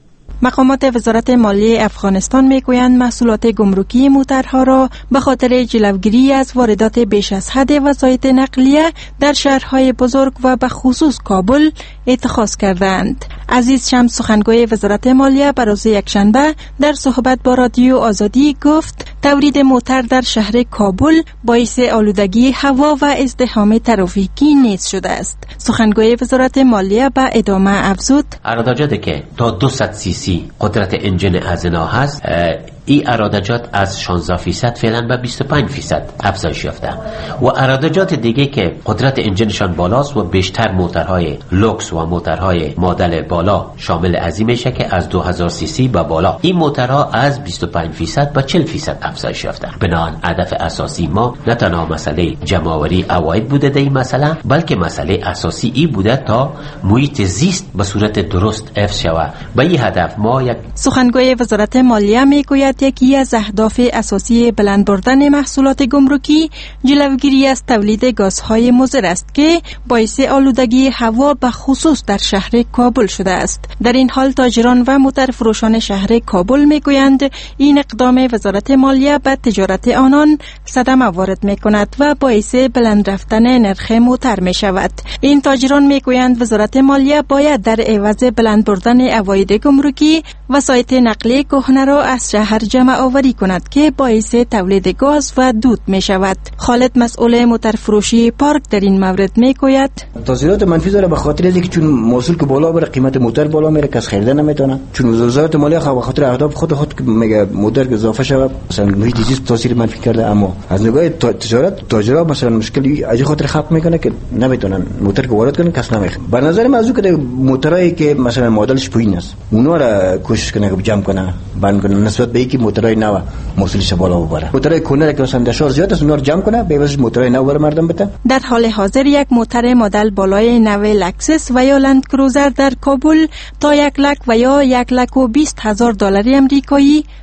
مقامات وزارت مالیه افغانستان میگویند محصولات گمرکی موترها را به خاطر جلوگیری از واردات بیش از حد وسایط نقلیه در شهرهای بزرگ و به خصوص کابل اتخاذ کردند. عزیز شمس سخنگوی وزارت مالیه بر روز یکشنبه در صحبت با رادیو آزادی گفت تولید موتر در شهر کابل باعث آلودگی هوا و ازدحام ترافیکی نیز شده است. سخنگوی وزارت مالیه به ادامه افزود اراده که تا دویست سی سی قدرت انجن از اینا هست، این ارادجات از شانزده فیصد فعلا به بیست و پنج فیصد افزایش یافته و ارادجات دیگه که قدرت انجنشان بالاست و بیشتر موترهای لوکس و موترهای مدل بالا شامل از این میشه که از دو هزار سی سی به بالا این موترها از بیست و پنج فیصد به چهل فیصد افزایش یافته. بنابراین هدف اساسی ما نه تنها مسئله جمع‌آوری عواید بوده در این مسئله، بلکه مسئله اساسی ای بوده تا محیط زیست به صورت درست حفظ شود. به این هدف ما یک سخنگوی وزارت مالیه میگوید یکی از اهداف اساسی بلند بردن محصولات گمرکی جلوگیری از تولید گازهای مضر است که باعث آلودگی هوا به خصوص در شهر کابل شده است. در این حال تاجران و موترفروشان شهر کابل میگویند این اقدام وزارت مالیه به تجارت آنان صدمه وارد میکند و باعث بلند رفتن نرخ موتر می شود. این تاجران میگویند وزارت مالیه باید در عوض بلند بردن عواید گمرکی وسایط نقلیه کهنه را از شهر جمع آوری کند که باعث تولید گاز و دود می شود. خالد مسئول موترفروشی پارک در این مورد می گوید تاثیرات منفی داره به خاطر اینکه چون محصول که بالا بره قیمت موتر بالا میره، کس خریدن نمیتونه. چون وزارت مالیه به خاطر اهداف خود خود میگه موتر اضافه شود مثلا محیط زیست تاثیر منفی کرده، اما از نگاه تجارت تاجرها مثلا مشکلی از خاطر خط میکنه که نمیتونن موتر که وارد کنن، کس نمیخره. به نظر من از که موترایی که مثلا مدلش پایین است اونا را کوشش کنه که جمع کنه بند کنه نسبت به اینکه موترای نو محصولش بالا ببره. موترای کنه که مثلا دشار زیاد است اونا رو جمع کنه به واسه موترای نو بر مردم بده. در حال حاضر یک موتر مدل بالای نو لکسس و یا لند کروزر در کابل تا یک لک و یا یک لک و بیست هزار دلار آمریکایی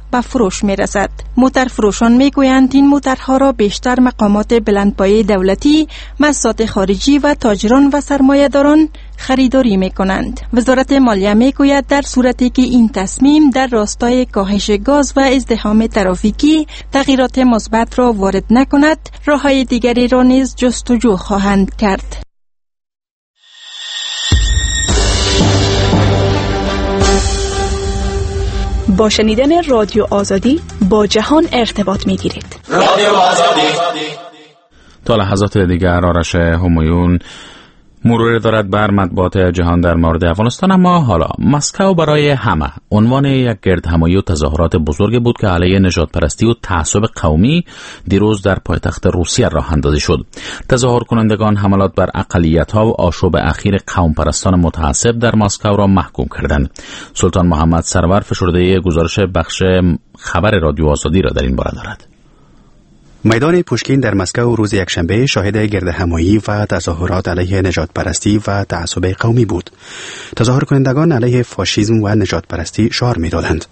به فروش می رسد. موتر فروشان می گویند این موترها را بیشتر مقامات بلندپایه دولتی، مؤسسات خارجی و تاجران و سرمایه‌داران خریداری می کنند. وزارت مالیه می گوید در صورتی که این تصمیم در راستای کاهش گاز و ازدحام ترافیکی تغییرات مثبت را وارد نکند، راه‌های دیگری را نیز جستجو خواهند کرد. با شنیدن رادیو آزادی با جهان ارتباط می گیرید. رادیو آزادی. تا لحظات دیگر آرش همایون مرور دارد بر مطبوعات جهان در مورد افغانستان. اما حالا مسکو برای همه عنوان یک گردهمایی و تظاهرات بزرگ بود که علیه نژادپرستی و تعصب قومی دیروز در پایتخت روسیه راه اندازی شد. تظاهر کنندگان حملات بر اقلیت‌ها و آشوب اخیر قوم پرستان متعصب در مسکو را محکوم کردند. سلطان محمد سرور فشرده گزارش بخش خبر رادیو آزادی را در این باره دارد. میدان پوشکین در مسکو روز یکشنبه شاهد گردهمایی و تظاهرات علیه نژادپرستی و تعصب قومی بود. تظاهر کنندگان علیه فاشیسم و نژادپرستی شعار می‌دادند.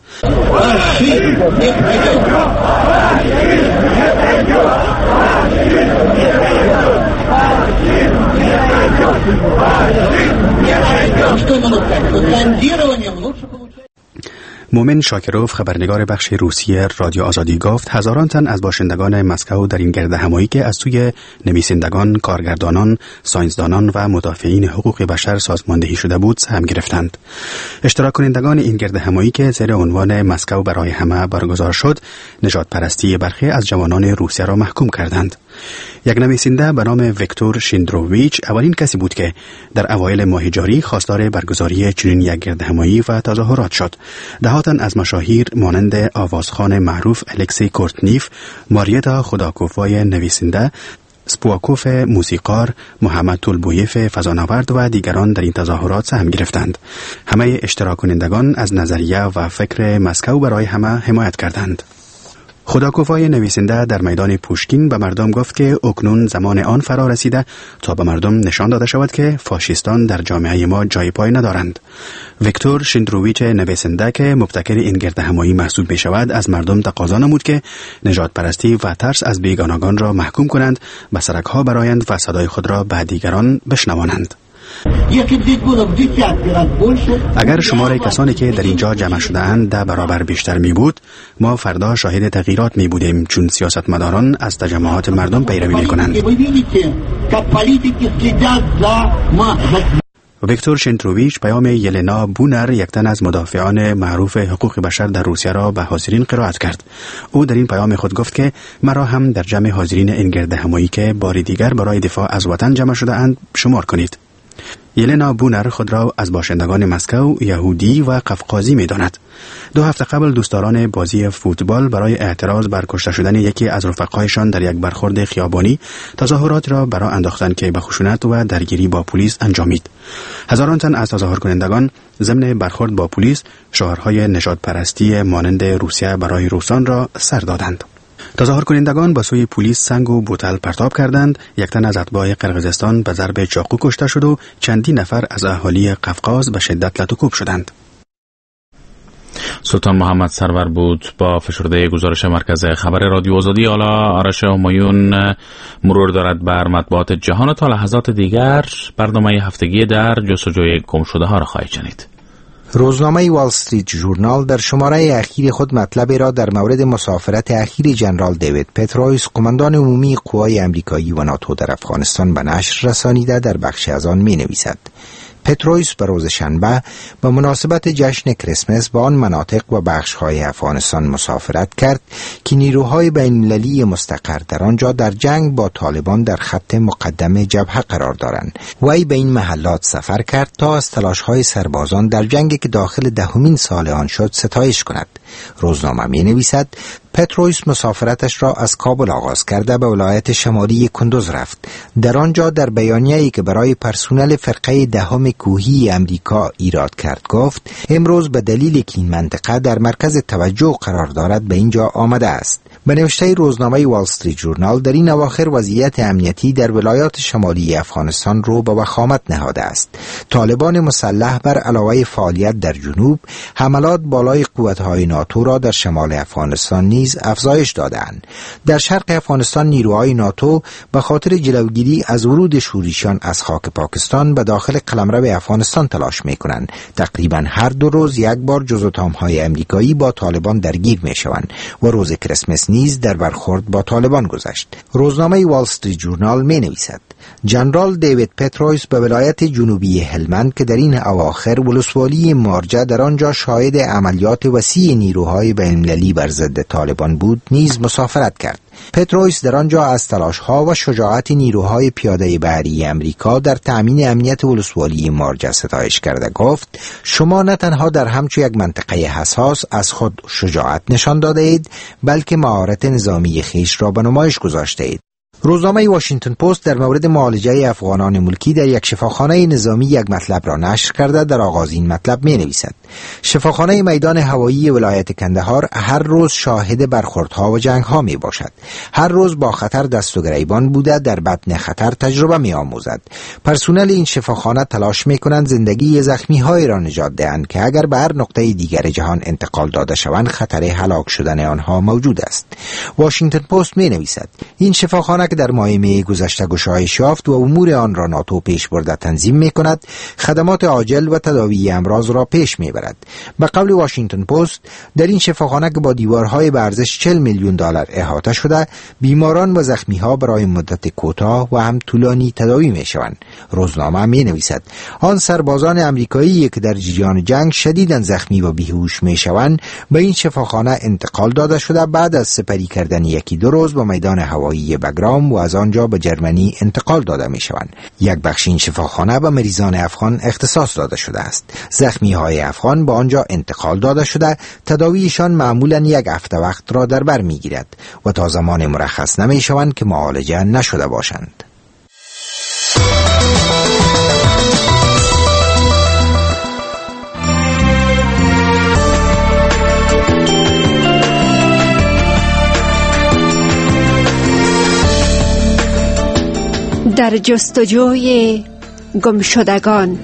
مومن شاکروف خبرنگار بخش روسیه رادیو آزادی گفت هزاران تن از باشندگان مسکو در این گردهمایی که از سوی نویسندگان، کارگردانان، ساینسدانان و مدافعین حقوق بشر سازماندهی شده بود سهم گرفتند. اشتراک کنندگان این گردهمایی که زیر عنوان مسکو برای همه برگزار شد، نژادپرستی برخی از جوانان روسیه را محکوم کردند. یک نویسنده به نام ویکتور شیندروویچ اولین کسی بود که در اوایل ماه جاری خواستار برگزاری چنین یک گردهمایی و تظاهرات شد. دهاتن از مشاهیر مانند آوازخوان معروف الکسی کورتنیف، ماریتا خوداکوفای نویسنده، سپواکوف موسیقار، محمد تولبویف فضانورد و دیگران در این تظاهرات سهم گرفتند. همه اشتراک کنندگان از نظریه و فکر مسکو برای همه حمایت کردند. خوداکوفای نویسنده در میدان پوشکین به مردم گفت که اکنون زمان آن فرا رسیده تا به مردم نشان داده شود که فاشیستان در جامعه ما جای پای ندارند. ویکتور شیندروویچ نویسنده که مبتکر این گردهمایی محسوب می شود از مردم تقاضا نمود که نژادپرستی و ترس از بیگانگان را محکوم کنند، به سرک‌ها برآیند و صدای خود را به دیگران بشنوانند. اگر شمار کسانی که در اینجا جمع شده اند ده برابر بیشتر می بود، ما فردا شاهد تغییرات می بودیم، چون سیاستمداران از تجمعات مردم پیروی می کنند. ویکتور شینتروویچ پیام یلنا بونر، یک تن از مدافعان معروف حقوق بشر در روسیه را به حاضرین قرائت کرد. او در این پیام خود گفت که مرا هم در جمع حاضرین این گردهمایی که بار دیگر برای دفاع از وطن جمع شده اند شمار کنید. یلنا بونر خود را از باشندگان مسکو یهودی و قفقازی می داند. دو هفته قبل دوستداران بازی فوتبال برای اعتراض بر کشته شدن یکی از رفقایشان در یک برخورد خیابانی تظاهرات را برای انداختند که به خشونت و درگیری با پلیس انجامید. هزاران تن از تظاهر کنندگان ضمن برخورد با پلیس شعارهای نژادپرستی مانند روسیه برای روسان را سر دادند. تظاهر کنندگان با سوی پلیس سنگ و بوتل پرتاب کردند. یک تن از اتباع قرقیزستان به ضرب چاقو کشته شد و چندین نفر از اهالی قفقاز به شدت لط و کوب شدند. سلطان محمد سرور بود با فشرده گزارش مرکز خبر رادیو آزادی. حالا آرش همایون مرور دارد بر مطبوعات جهان و تا لحظات دیگر برنامه هفتگی در جستجوی گم شده ها را خواهید شنید. روزنامه وال استریت ژورنال در شماره اخیر خود مطلبی را در مورد مسافرت اخیر جنرال دیوید پترویس، قماندان عمومی قوای امریکایی و ناتو در افغانستان به نشر رسانیده در بخش از آن می نویسد. پترویس به روز شنبه به مناسبت جشن کریسمس به آن مناطق و بخش‌های افغانستان مسافرت کرد که نیروهای بین‌المللی مستقر در آنجا در جنگ با طالبان در خط مقدم جبهه قرار دارند. وی به این محلات سفر کرد تا از تلاش‌های سربازان در جنگی که داخل دهمین سال آن شد ستایش کند. روزنامه می‌نویسد پترویس مسافرتش را از کابل آغاز کرده به ولایت شمالی کندوز رفت. در آنجا در بیانیه‌ای که برای پرسنل فرقه دهم کوهی امریکا ایراد کرد گفت امروز به دلیل که این منطقه در مرکز توجه قرار دارد به اینجا آمده است. به نوشته روزنامه وال استریت ژورنال در این اواخر وضعیت امنیتی در ولایات شمالی افغانستان رو به وخامت نهاده است. طالبان مسلح بر علاوه فعالیت در جنوب، حملات بالای قوت‌های ناتو را در شمال افغانستان نیز افزایش دادند. در شرق افغانستان نیروهای ناتو به خاطر جلوگیری از ورود شورشیان از خاک پاکستان به داخل قلمرو افغانستان تلاش می‌کنند. تقریبا هر دو روز یک بار جزوتام‌های امریکایی با طالبان درگیر می‌شوند و روز کریسمس نیز در برخورد با طالبان گذشت. روزنامه وال استریت ژورنال می‌نویسد جنرال دیوید پترویس به ولایت جنوبی هلمند که در این اواخر ولسوالی مارجه در آنجا شاهد عملیات وسیع نیروهای بین‌المللی بر ضد طالبان بود نیز مسافرت کرد. پترویس در آنجا از تلاش‌ها و شجاعت نیروهای پیاده بحری امریکا در تأمین امنیت ولسوالی مارجه ستایش کرده گفت شما نه تنها در همچو یک منطقه حساس از خود شجاعت نشان داده اید بلکه مهارت نظامی خویش را به نمایش گذاشته اید. روزنامه واشنگتن پست در مورد معالجه افغانان ملکی در یک شفاخانه نظامی یک مطلب را نشر کرده در آغاز این مطلب می نویسد شفاخانه میدان هوایی ولایت کندهار هر روز شاهد برخوردها و جنگها می باشد. هر روز با خطر دست و گریبان بوده در بطن خطر تجربه می آموزد. پرسنل این شفاخانه تلاش می کنند زندگی زخمی های را نجات دهند که اگر به هر نقطه دیگر جهان انتقال داده شوند خطر هلاک شدن آنها موجود است. واشنگتن پست می نویسد این شفاخانه در ماه می گذشته گشایش یافت و امور آن را ناتو پیش برده تنظیم می کند، خدمات عاجل و تداوی امراض را پیش می برد. به قول واشنگتن پست در این شفاخانه که با دیوارهای به ارزش چهل میلیون دلار احاطه شده بیماران و زخمی ها برای مدت کوتاه و هم طولانی تداوی می شوند. روزنامه می نویسد آن سربازان امریکایی که در جریان جنگ شدیداً زخمی و بیهوش می شوند به این شفاخانه انتقال داده شده بعد از سپری کردن یکی دو روز به میدان هوایی بگرام و از آنجا به جرمنی انتقال داده می شوند. یک بخش این شفاخانه به مریضان افغان اختصاص داده شده است. زخمی های افغان به آنجا انتقال داده شده، تداویشان معمولا یک هفته وقت را در بر می گیرد و تا زمان مرخص نمی شوند که معالجه نشده باشند. در جستجوی گمشدگان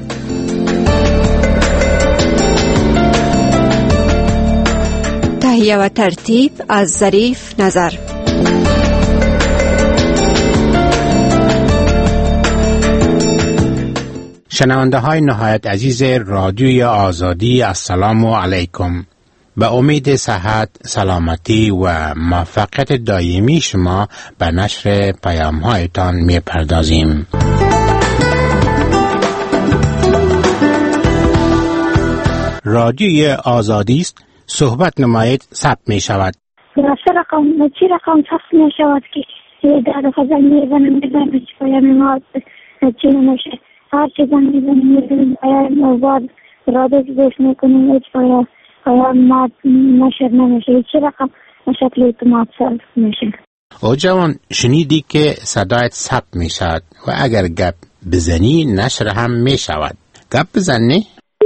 تهیه و ترتیب از ظریف نظر. شنونده های نهایت عزیز رادیوی آزادی، السلام علیکم. به امید صحت، سلامتی و موفقیت دائمی شما به نشر پیام هایتان می پردازیم. رادیوی آزادی است، صحبت نمایید، ثبت می شود. چه رقم چی رقم ثبت می شود که در خزان می زنم می زنم چی پایان ما چی نمیشه هر چی زن می زنم می زنم پایان ما بعد رادیو گوش می کنیم هیچ پایان پایان ما نشد نمیشه چی رقم شکل اعتماد ثبت میشه. او جوان شنیدی که صدایت ثبت می شود و اگر گپ بزنی نشر هم می شود. گپ بزنی؟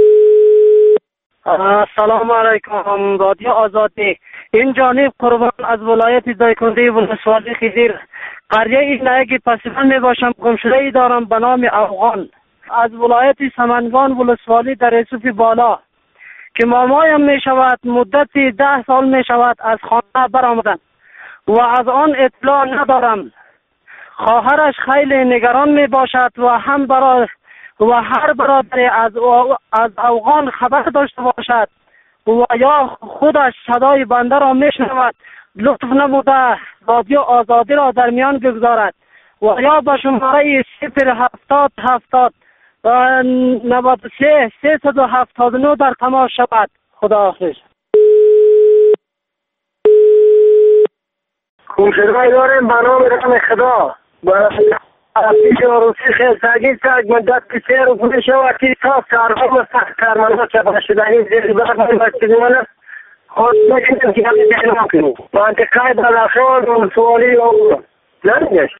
السلام علیکم رادیو آزادی. این جانب قربان از ولایت دایکنده ولسوالی خیزیر قریه اینایی پسیفن می باشم گمشده ای دارم به نام افغان از ولایت سمنگان ولسوالی در رسوف بالا که مامایم می شود مدت ده سال می شود از خانه برآمدن و از آن اطلاع ندارم. خواهرش خیلی نگران می باشد و هم برای و هر برادری از از افغان خبر داشته باشد و یا خودش صدای بنده را می شنود لطف نموده رادیو آزادی را در میان بگذارد و یا به شماره صفر هفتاد هفتاد نود و سه سیصد و هفتاد و نه در تماس شود. خدا حافظ. گمشدگی داریم به نام رحم خدا پیش روسی خیلی سگی سگ مدت که رو کنه شود که تا کارها و سخت کارمانها که باشدنی زیر برمانی بچگی من خود بکنیم که همین بکنیم کنیم منطقه دلخان و سوالی و نمیگشت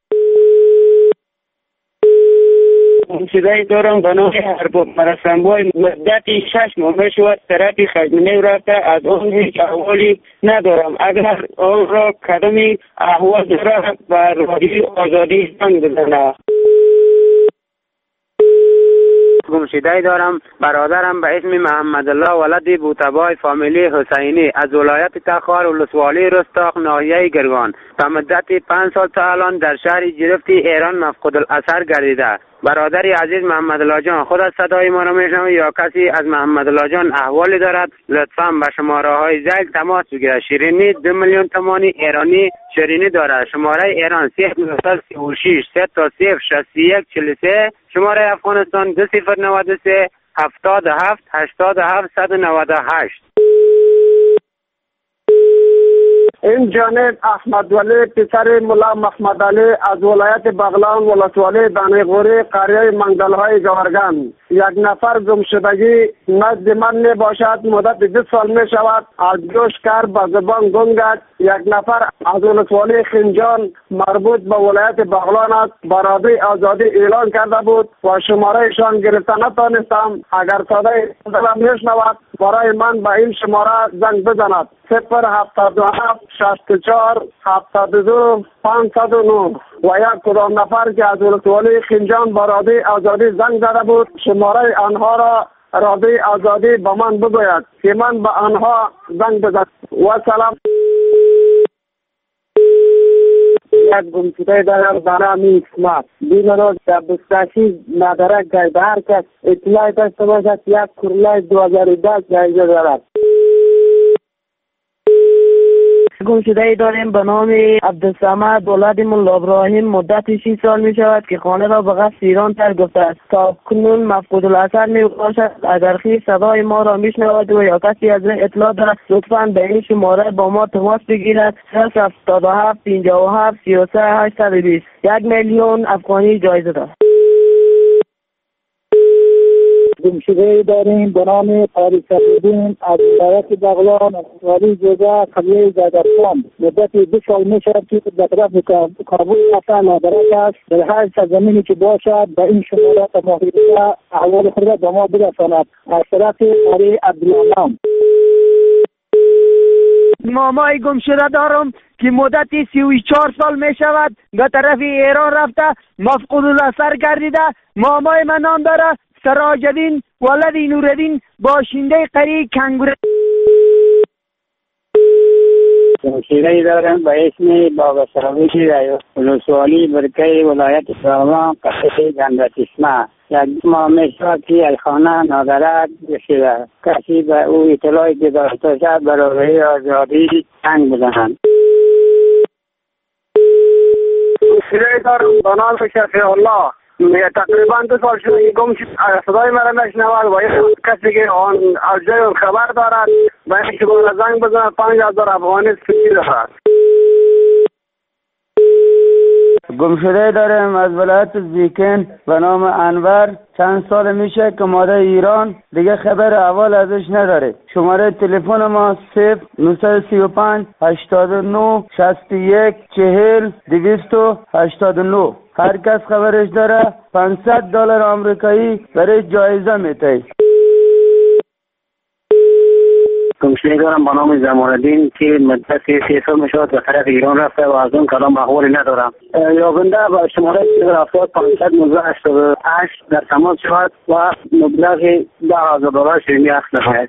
صدای دارم به نام ارباب مرسنبای مدتی شش ماه می شود طرف خزینه رفته از آن هیچ احوالی ندارم اگر آن را کدامی احوال داره و رادیو آزادی زنگ بزنه. گمشده دارم برادرم به اسم محمد الله ولد بوتبای فامیلی حسینی از ولایت تخار ولسوالی رستاق ناحیه گرگان تا مدت پنج سال تا الان در شهر جرفتی ایران مفقود الاثر گردیده. برادری عزیز محمد الله جان خود از صدای ما را میشنوه یا کسی از محمد الله جان احوالی دارد لطفا به شماره های زنگ تماس بگیرد. شیرینی دو میلیون تومانی ایرانی شیرینی دارد. شماره ایران صفر نه سی و شش سه تا صفر شصت و یک چهل و سه. شماره افغانستان دو صفر نود و سه هفتاد و هفت هشتاد و هفت صد و نود و هشت. این جانب احمد ولی پسر ملا محمد علی از ولایت بغلان ولسوالی بنیغوری قریه منگل های گورگان یک نفر گمشدگی نزد من می باشد مدت دو سال می شود از جوش کار به زبان گنگ است. یک نفر از ولسوالی خنجان مربوط به ولایت بغلان است برادری آزادی اعلان کرده بود و شماره شان گرفته نتانستم. اگر صدای دلم میشنود برای من به این شماره زنگ بزند صفر هفتاد و هفت شصت و چهار هفتاد و دو پانصد و نه و یک کدام نفر که از ولسوالی خنجان برادری آزادی زنگ زده بود شماره آنها را رادی آزادی به من بگوید که من به آنها زنگ بزنم. و سلام. یک گمشده دارم برای اسمت دین روز در بستشی مدرک گرده هر کس اطلاع داشته باشد یک کرولای دو هزار و ده جایزه دارد. گمشده داریم به نام عبدالصمد ولد مولا ابراهیم مدت شش سال می شود که خانه را به قصد ایران تر گفته است. تا کنون مفقود الاثر می باشد. اگر خویش صدای ما را می شنود و یا کسی از اطلاع دارد لطفا به این شماره با ما تماس بگیرد. صفر هفتاد و هفت پنجاه و هفت سی و سه هشتصد و بیست. یک میلیون افغانی جایزه دارد. گمشده داریم به نام طارق صفی‌الدین از ولایت بغلان ولسوالی جوزه قریه زادرخان مدت دو سال می شود که به طرف کابل رفته مدرک است. در هر سرزمینی که باشد به این شماره تماس گرفته احوال خود را به ما برساند. از طرف قریه عبدالله. مامای گمشده دارم که مدت سی و چهار سال می شود به طرف ایران رفته مفقود الاثر گردیده. مامای من نام داره سراجدین ولد نوردین باشنده قریه کنگوره. گمشده دارم به اسم بابا سراوی ولسوالی برکه ولایت بغلان قریه گندتسمه. یک ماه می شود که از خانه نادرک شده. کسی به او اطلاعی که داشته شد برای آزادی زنگ بزنند. گمشده دارم به نام شفیع الله تقریبا دو سال شده گم شد. صدای مرا نشنود و یک کسی که آن از جای خبر دارد و این شماره زنگ بزند پنج هزار افغانی سفید دارد. گمشده دارم از ولایت زیکن به نام انور چند سال میشه که ماده ایران دیگه خبر اول ازش نداره. شماره تلفن ما صفر نه سی و پنج هشتاد و نه شصت و یک چهل دویست و هشتاد و نه. هر کس خبرش داره پانصد دلار آمریکایی برای جایزه میده. گمشده دارم به نام زمانالدین که مدت سی سال میشود به طرف ایران رفته و از اون کلام احوالی ندارم. یابنده با شماره هفتاد پانصد نوزده هشتاد و هشت در تماس شود و مبلغ ده هزار دلار شیرینی اخذ نماید.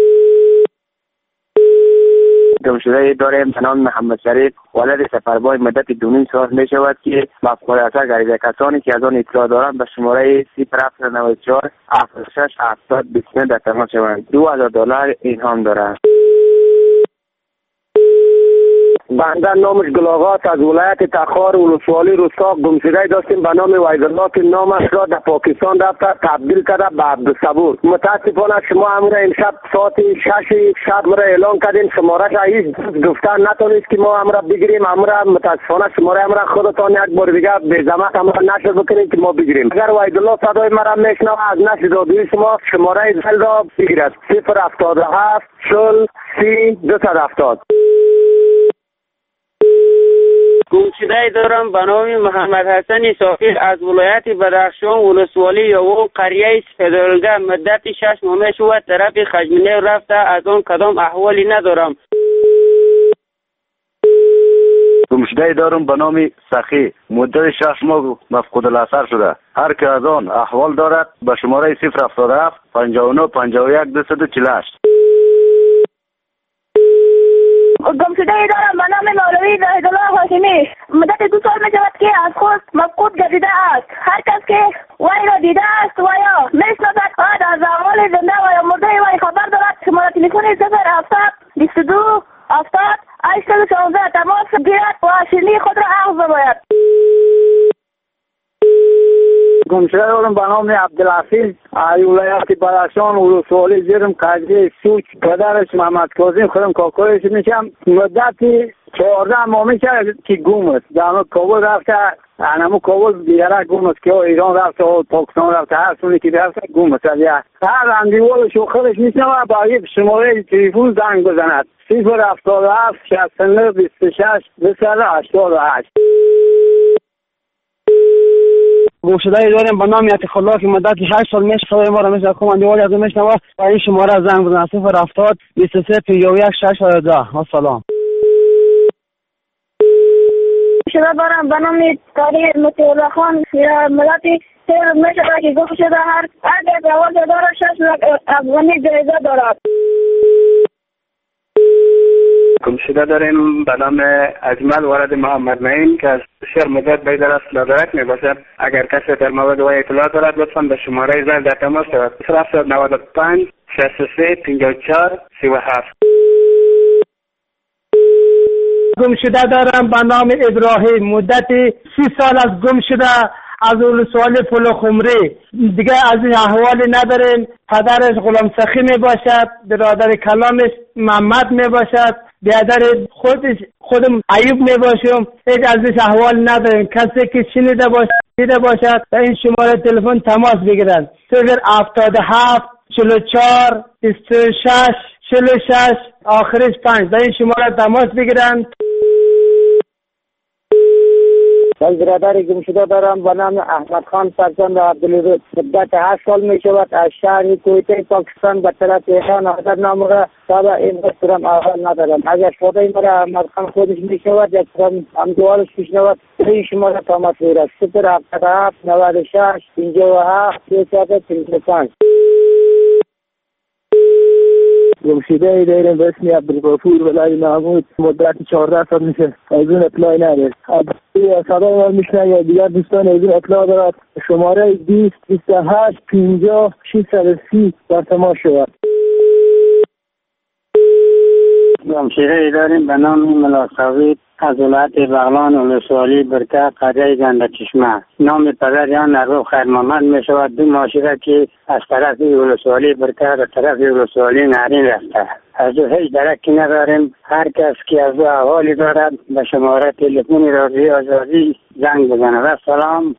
گمشده داریم به نام محمد شریف ولد سفربای مدت دو نیم سال می شود که مفقود الاثر گردیده. کسانی که از آن اطلاع دارند به شماره صفر هفت نود و چهار هفتاد و شش هفتاد بیست و نه در تماس شوند. دو هزار دلار اینهام دارند. بنده نامش گلاغات از ولایت تخار ولسوالی رستاق گمشده داشتیم به نام وحیدالله که نامش را در پاکستان رفته تبدیل کرده به عبدالصبور. متاسفانه شما امروز امشب ساعت شش شب مرا اعلان کردین، شماره را هیچ گفتن نتونید که ما امروز بگیریم. امروز متاسفانه شماره امروز خودتان یک بار دیگه به زحمت امروز نشر بکنید که ما بگیریم. اگر وحیدالله صدای مرا میشنوه از نشر رادیویی شما شماره زل را بگیرد صفر هفتاد و هفت چهل سی دویست و هفتاد. گمشده دارم به نام محمد حسن صافی از ولایت بدخشان ولسوالی یوم قریه سپیدارگه. مدت شش ماه شد طرف خجمنه رفته، از آن کدام احوالی ندارم. گمشده دارم به نام سخی، مدت شش ماه مفقود الاثر شده. هر که از آن احوال دارد به شماره صفر هفتاد و هفت پنجاه و نه پنجاه و یک دویست و چهل و هشت. گمشده دارم به نام مولوی وحیدالله هاشمی. مدت دو سال می شود که از خود مفقود گردیده است. هر کس که وی را دیده است و یا میشناسد و از احوال زنده و یا مرده وی خبر دارد شماره تلفن صفر هفتاد بیست و دو هفتاد هشتاد و شانزده تماس گیرد و شیرینی خود را اخذ بباید. گمشده دارم به نام عبدالحفیظ از ولایت بدخشان ولسوالی زیرم قضیه سوچ. پدرش محمد کاظم خودم کاکایش میشم. مدتی چهارده ماه میشه که گم است. در کابل رفته، انمو کابل دیگره گم است که ایران رفته و پاکستان رفته، هر سونی که رفته گم است. هر اندیوالش و خودش میشنوه با یک شماره تلفن زنگ بزند صفر هفتاد و هفت شصت و نه بیست و شش دویست و هشتاد و هشت. گمشده داریم به نام عتیق الله که مدت هشت سال میشه خدای ما را میشه کماندوال از میشنوه و این شماره زنگ بزنید صفر هفتاد بیست و سه پنجاه و یک شش و ده. السلام. گمشده دارم به نام طاهر مطیع خان مدت سه میشه که گم شده. هر هر جواب داره شش لاک افغانی جایزه دارد. گمشده داریم به نام اجمل ولد محمد معین که از بسیار مدت به در صدارت می باشد. اگر کسی در مورد وی اطلاع دارد لطفا به شماره زل در تماس شود صفر هفتاد نود و پنج شصت و سه پنجاه و چهار سی و هفت. گمشده دارم به نام ابراهیم. مدت سی سال از گم شده از ولسوالی فلوخمری. دیگه از این احوالی نداریم. پدرش غلام سخی می باشد، برادر کلامش محمد می باشد، برادر خودش خودم ایوب می باشم. هیچ از این احوال نداریم. کسی که شنیده باشد دیده باشد به این شماره تلفن تماس بگیرند صفر هفتاد و هفت چهل و چهار بیست و شش چهل و شش آخرش پنج. به این شماره تماس بگیرند. از برادر گمشده دارم به نام احمد خان فرزند عبدالرزاق. مدت هشت سال می شود از شهر کویته پاکستان به طرف ایران آمده. نام را تا این دارم احوال ندارم. اگر شده مرا احمد خان خودش می شود یا همدوالش می شود این شما را تماس بگیرد صفر هفتاد و هفت نود و شش پنجاه و هفت دویست و پنجاه و پنج. گمشده داریم به اسم عبدالغفور ولای محمود. مدت چهارده سال میشه از اون اطلاعی ندارد. صدای ما میشنه یا دیگر دوستان از اون اطلاع دارد شماره بیست بیست و هشت پنجاه ششصد و سی در تماس شود. گمشده داریم به نام ملاصاوی از ولایت بغلان ولسوالی برکه قریه گنده چشمه. نام پدر یا نرو خیر محمد می شود. دو ماشینه که از طرف ولسوالی برکه به طرف ولسوالی نارین رفته. از او هیچ درکی نداریم. هر کس که از او احوالی دارد به شماره تلفن رادیو آزادی زنگ بزنه. و سلام.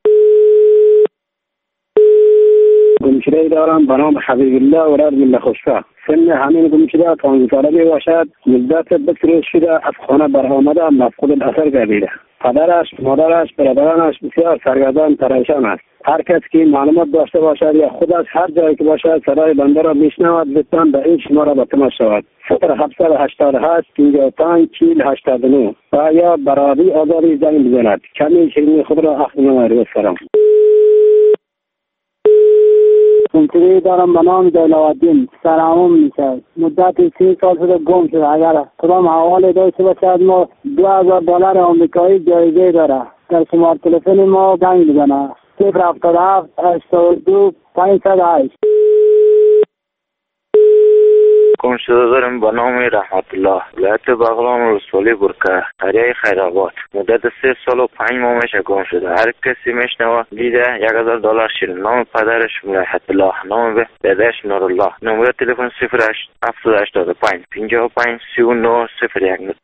گمشده دارم به نام حبیب الله ولد مله خوشفه. سن همین گمشده پانزده ساله باشد. مدت بسیار شده از خانه برآمده مفقود الاثر گردیده. پدرش، مادرش، برادرانش بسیار سرگردان پریشان است. هر کس که معلومات داشته باشد یا خودش هر جایی که باشد صدای بنده را میشنود لطفا به این شماره به تماس شود صفر هفتصد و هشتاد و هشت پنجاه و پنج چهل هشتاد و نه و یا برادری آزادی زنگ بزند. کمی شیرینی خود را اخذ نمایید. سلام. گمشده دارم به نام جلال‌الدین سرامون میشه. مدت سی سال شده گم شده. اگر کدام حواله داشته باشد ما دو هزار دلار آمریکایی جایزه داره. در شماره تلفن ما زنگ بزنه صفر هفتاد و هفت هشتاد و دو پنجصد و هشت. گم شده داریم به نام رحمت الله، ولایت بغلان ولسوالی برکه، قریه خیرآباد. مدت سه سال و پنج ماه میشه گم شده. هر کسی میشنوه دیده یک هزار دلار شیرین. نام پدرش رحمت الله، نام پدرش نورالله. نمره تلفن صفر هشت هفتاد هشتاد و پنج پنجاه و پنج سی و نه صفر یک.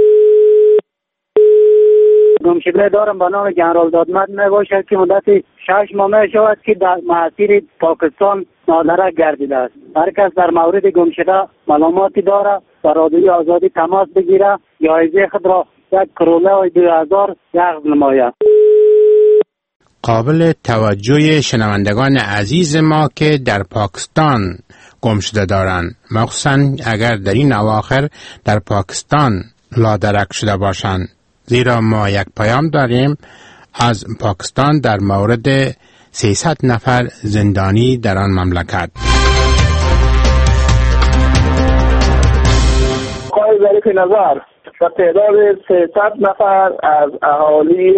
گمشده دارم به نام جنرال دادمت می باشد که مدت شش ماه می شود که در مسیر پاکستان نادرک گردیده است. هر کس در مورد گمشده معلوماتی داره و رادیوی آزادی تماس بگیره، جایزه خود را یک کرولای دو هزار یقظ نماید. قابل توجه شنوندگان عزیز ما که در پاکستان گم شده دارند، مخصوصا اگر در این اواخر در پاکستان لادرک شده باشند، زیرا ما یک پیام داریم از پاکستان در مورد سیصد نفر زندانی در آن مملکت. آقای ظریف نظر و تعداد سیصد نفر از اهالی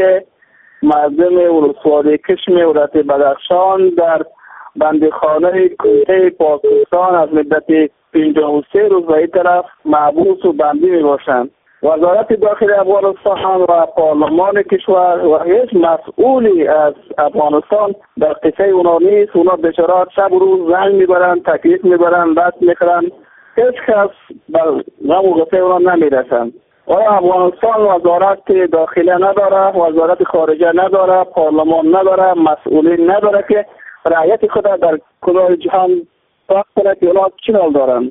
مردم ولسوالی کشم ولایت بدخشان در بندخانه کویته پاکستان از مدت پنجاه و سه روز به این طرف محبوس و بندی می باشند. وزارت داخلی افغانستان و پارلمان کشور و هیچ مسئولی از افغانستان در قصه اونا نیست. اونا بیچارات شب و روز زنگ میبرن، تکلیف میبرن، دست میخورن، هیچ کس به غم و غصه اونا نمیرسن. آیا افغانستان وزارت داخلی نداره، وزارت خارجه نداره، پارلمان نداره، مسئولین نداره که رعیت خود در کلاه جهان وقت کنه که اونا چی نال دارن؟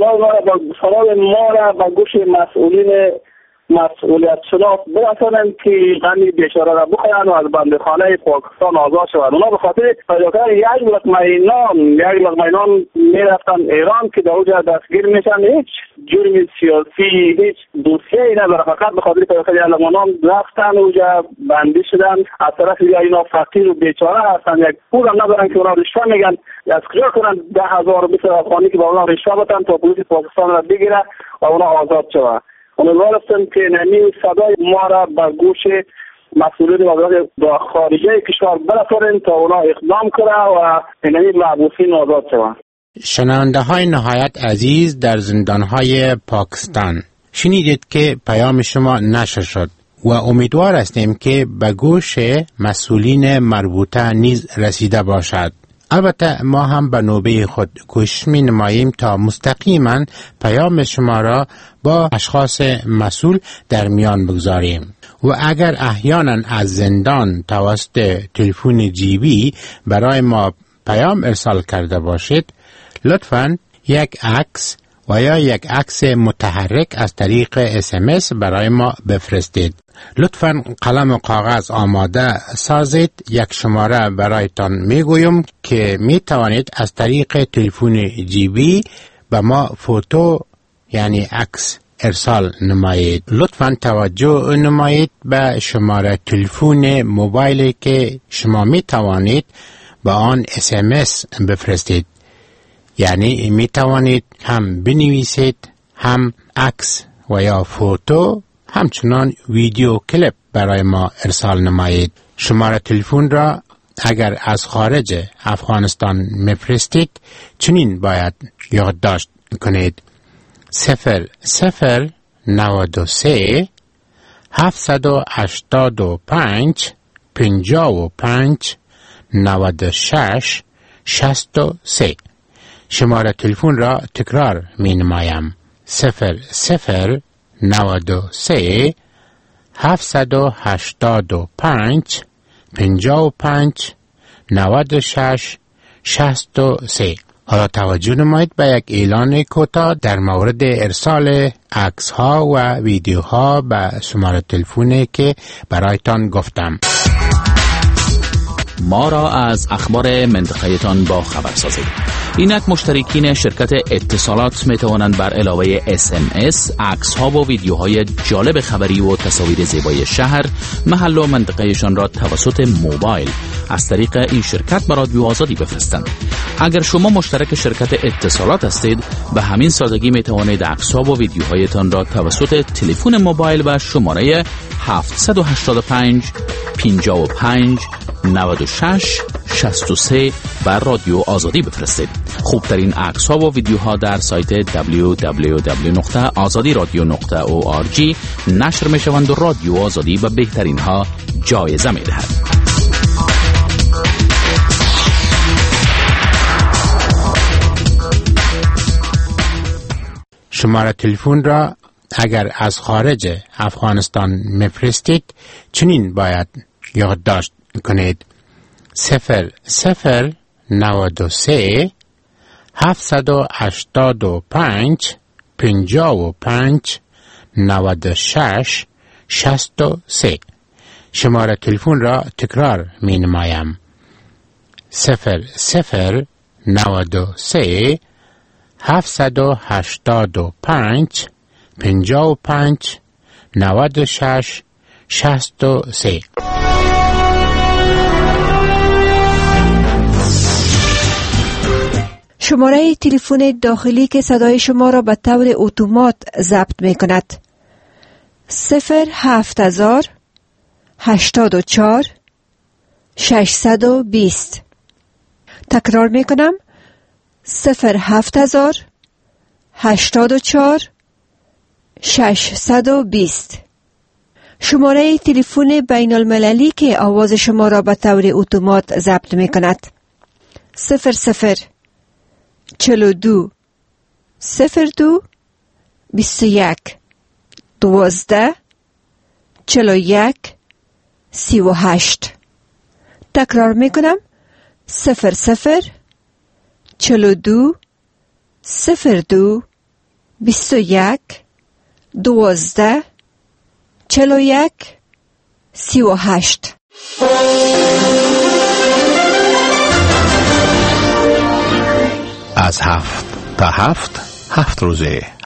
سلام ما را به گوش مسئولین مسئولیت شناس برسانن که غمی بیچاره را بخورن و از بندخانه پاکستان آزاد شوند. اونا به خاطر پیدا کردن یک لقمه نان یک لقمه نان میرفتن ایران که در اونجا دستگیر میشن. هیچ جرم سیاسی، هیچ دوسیه‌ای نداره، فقط به خاطر پیدا کردن یک لقمه نان رفتن اونجا بندی شدن. از طرف دیگه اینا فقیر و بیچاره هستن، یک پول هم ندارن که اونا رشوه میگن. از کجا کنن ده هزار و بیست افغانی که با اونا رشوه بدن تا پلیس پاکستان را بگیره و اونا آزاد شوند. امیدوار هستم که نمی صدای ما را به گوش مسئولین وزارت خارجه کشور برسانند تا اونا اقدام کنه و نمی محبوسین آزاد شوند. شنونده های نهایت عزیز در زندان های پاکستان، شنیدید که پیام شما نشر شد و امیدوار هستیم که به گوش مسئولین مربوطه نیز رسیده باشد. البته ما هم به نوبه خود کوشش می نماییم تا مستقیما پیام شما را با اشخاص مسئول در میان بگذاریم و اگر احیانا از زندان توسط تلفن جیبی برای ما پیام ارسال کرده باشید، لطفاً یک عکس و یا یک عکس متحرک از طریق اس ام اس برای ما بفرستید. لطفاً قلم و کاغذ آماده سازید. یک شماره برایتان میگویم که می توانید از طریق تلفن جیبی به ما فوتو یعنی عکس ارسال نمایید. لطفاً توجه نمایید به شماره تلفن موبایلی که شما می توانید به آن اس ام اس بفرستید. یعنی می توانید هم بنویسید، هم عکس و یا فوتو، همچنان ویدیو کلیپ برای ما ارسال نمایید. شماره تلفن را اگر از خارج افغانستان میفرستید چنین باید یادداشت کنید: صفر صفر نود و سه هفتصد و هشتاد و پنج پنجاه و پنج نود و شش شصت و سه. شماره تلفن را تکرار می نمایم: صفر صفر نود و سه هفتصد و هشتاد و پنج پنجاه و پنج نود و شش شصت و سه. حالا توجه نمایید به یک اعلان کوتاه در مورد ارسال عکس ها و ویدیوها به شماره تلفنی که برایتان گفتم. ما را از اخبار منطقه‌تان با خبر سازید. اینک مشترکین شرکت اتصالات می توانند بر علاوه اس ام اس عکس ها و ویدیوهای جالب خبری و تصاویر زیبای شهر، محل و منطقهشان را توسط موبایل از طریق این شرکت به رادیو آزادی بفرستند. اگر شما مشترک شرکت اتصالات هستید، به همین سادگی می توانید عکس ها و ویدیوهایتان را توسط تلفن موبایل و شماره هفت هشت پنج پنجاه و پنج نود و شش شصت و سه بر رادیو آزادی بفرستید. خوبترین عکس ها و ویدیوها در سایت دبلیو دبلیو دبلیو نقطه آزادی رادیو نقطه او آر جی نشر می شوند و رادیو آزادی به بهترین ها جایزه می دهد. شماره تلفن را اگر از خارج افغانستان میفرستید چنین باید یادداشت کنید: صفر صفر نود و سه هفتصد و هشتاد و پنج پنجاه و پنج نود و شش شصت و سه. شماره تلفن را تکرار می نمایم: صفر صفر نود و سه هفتصد و هشتاد و پنج پنجاه و پنج نود و شش شصت و سه. شماره تلفن داخلی که صدای شما را به طور اتومات ضبط می کند: صفر هفت هزار هشتاد و چهار ششصد و بیست. تکرار می کنم: صفر هفت هزار هشتاد و چهار ششصد و بیست. شماره تلفن بین المللی که آواز شما را به طور اتومات ضبط می کند: صفر صفر چهل و دو صفر دو بیست و یک دوازده چهل و یک سی و هشت. تکرار می کنم: صفر صفر چهل و دو صفر دو بیست و یک دوازده چهل و یک سی و هشت. از هفت تا هفت هفت روزه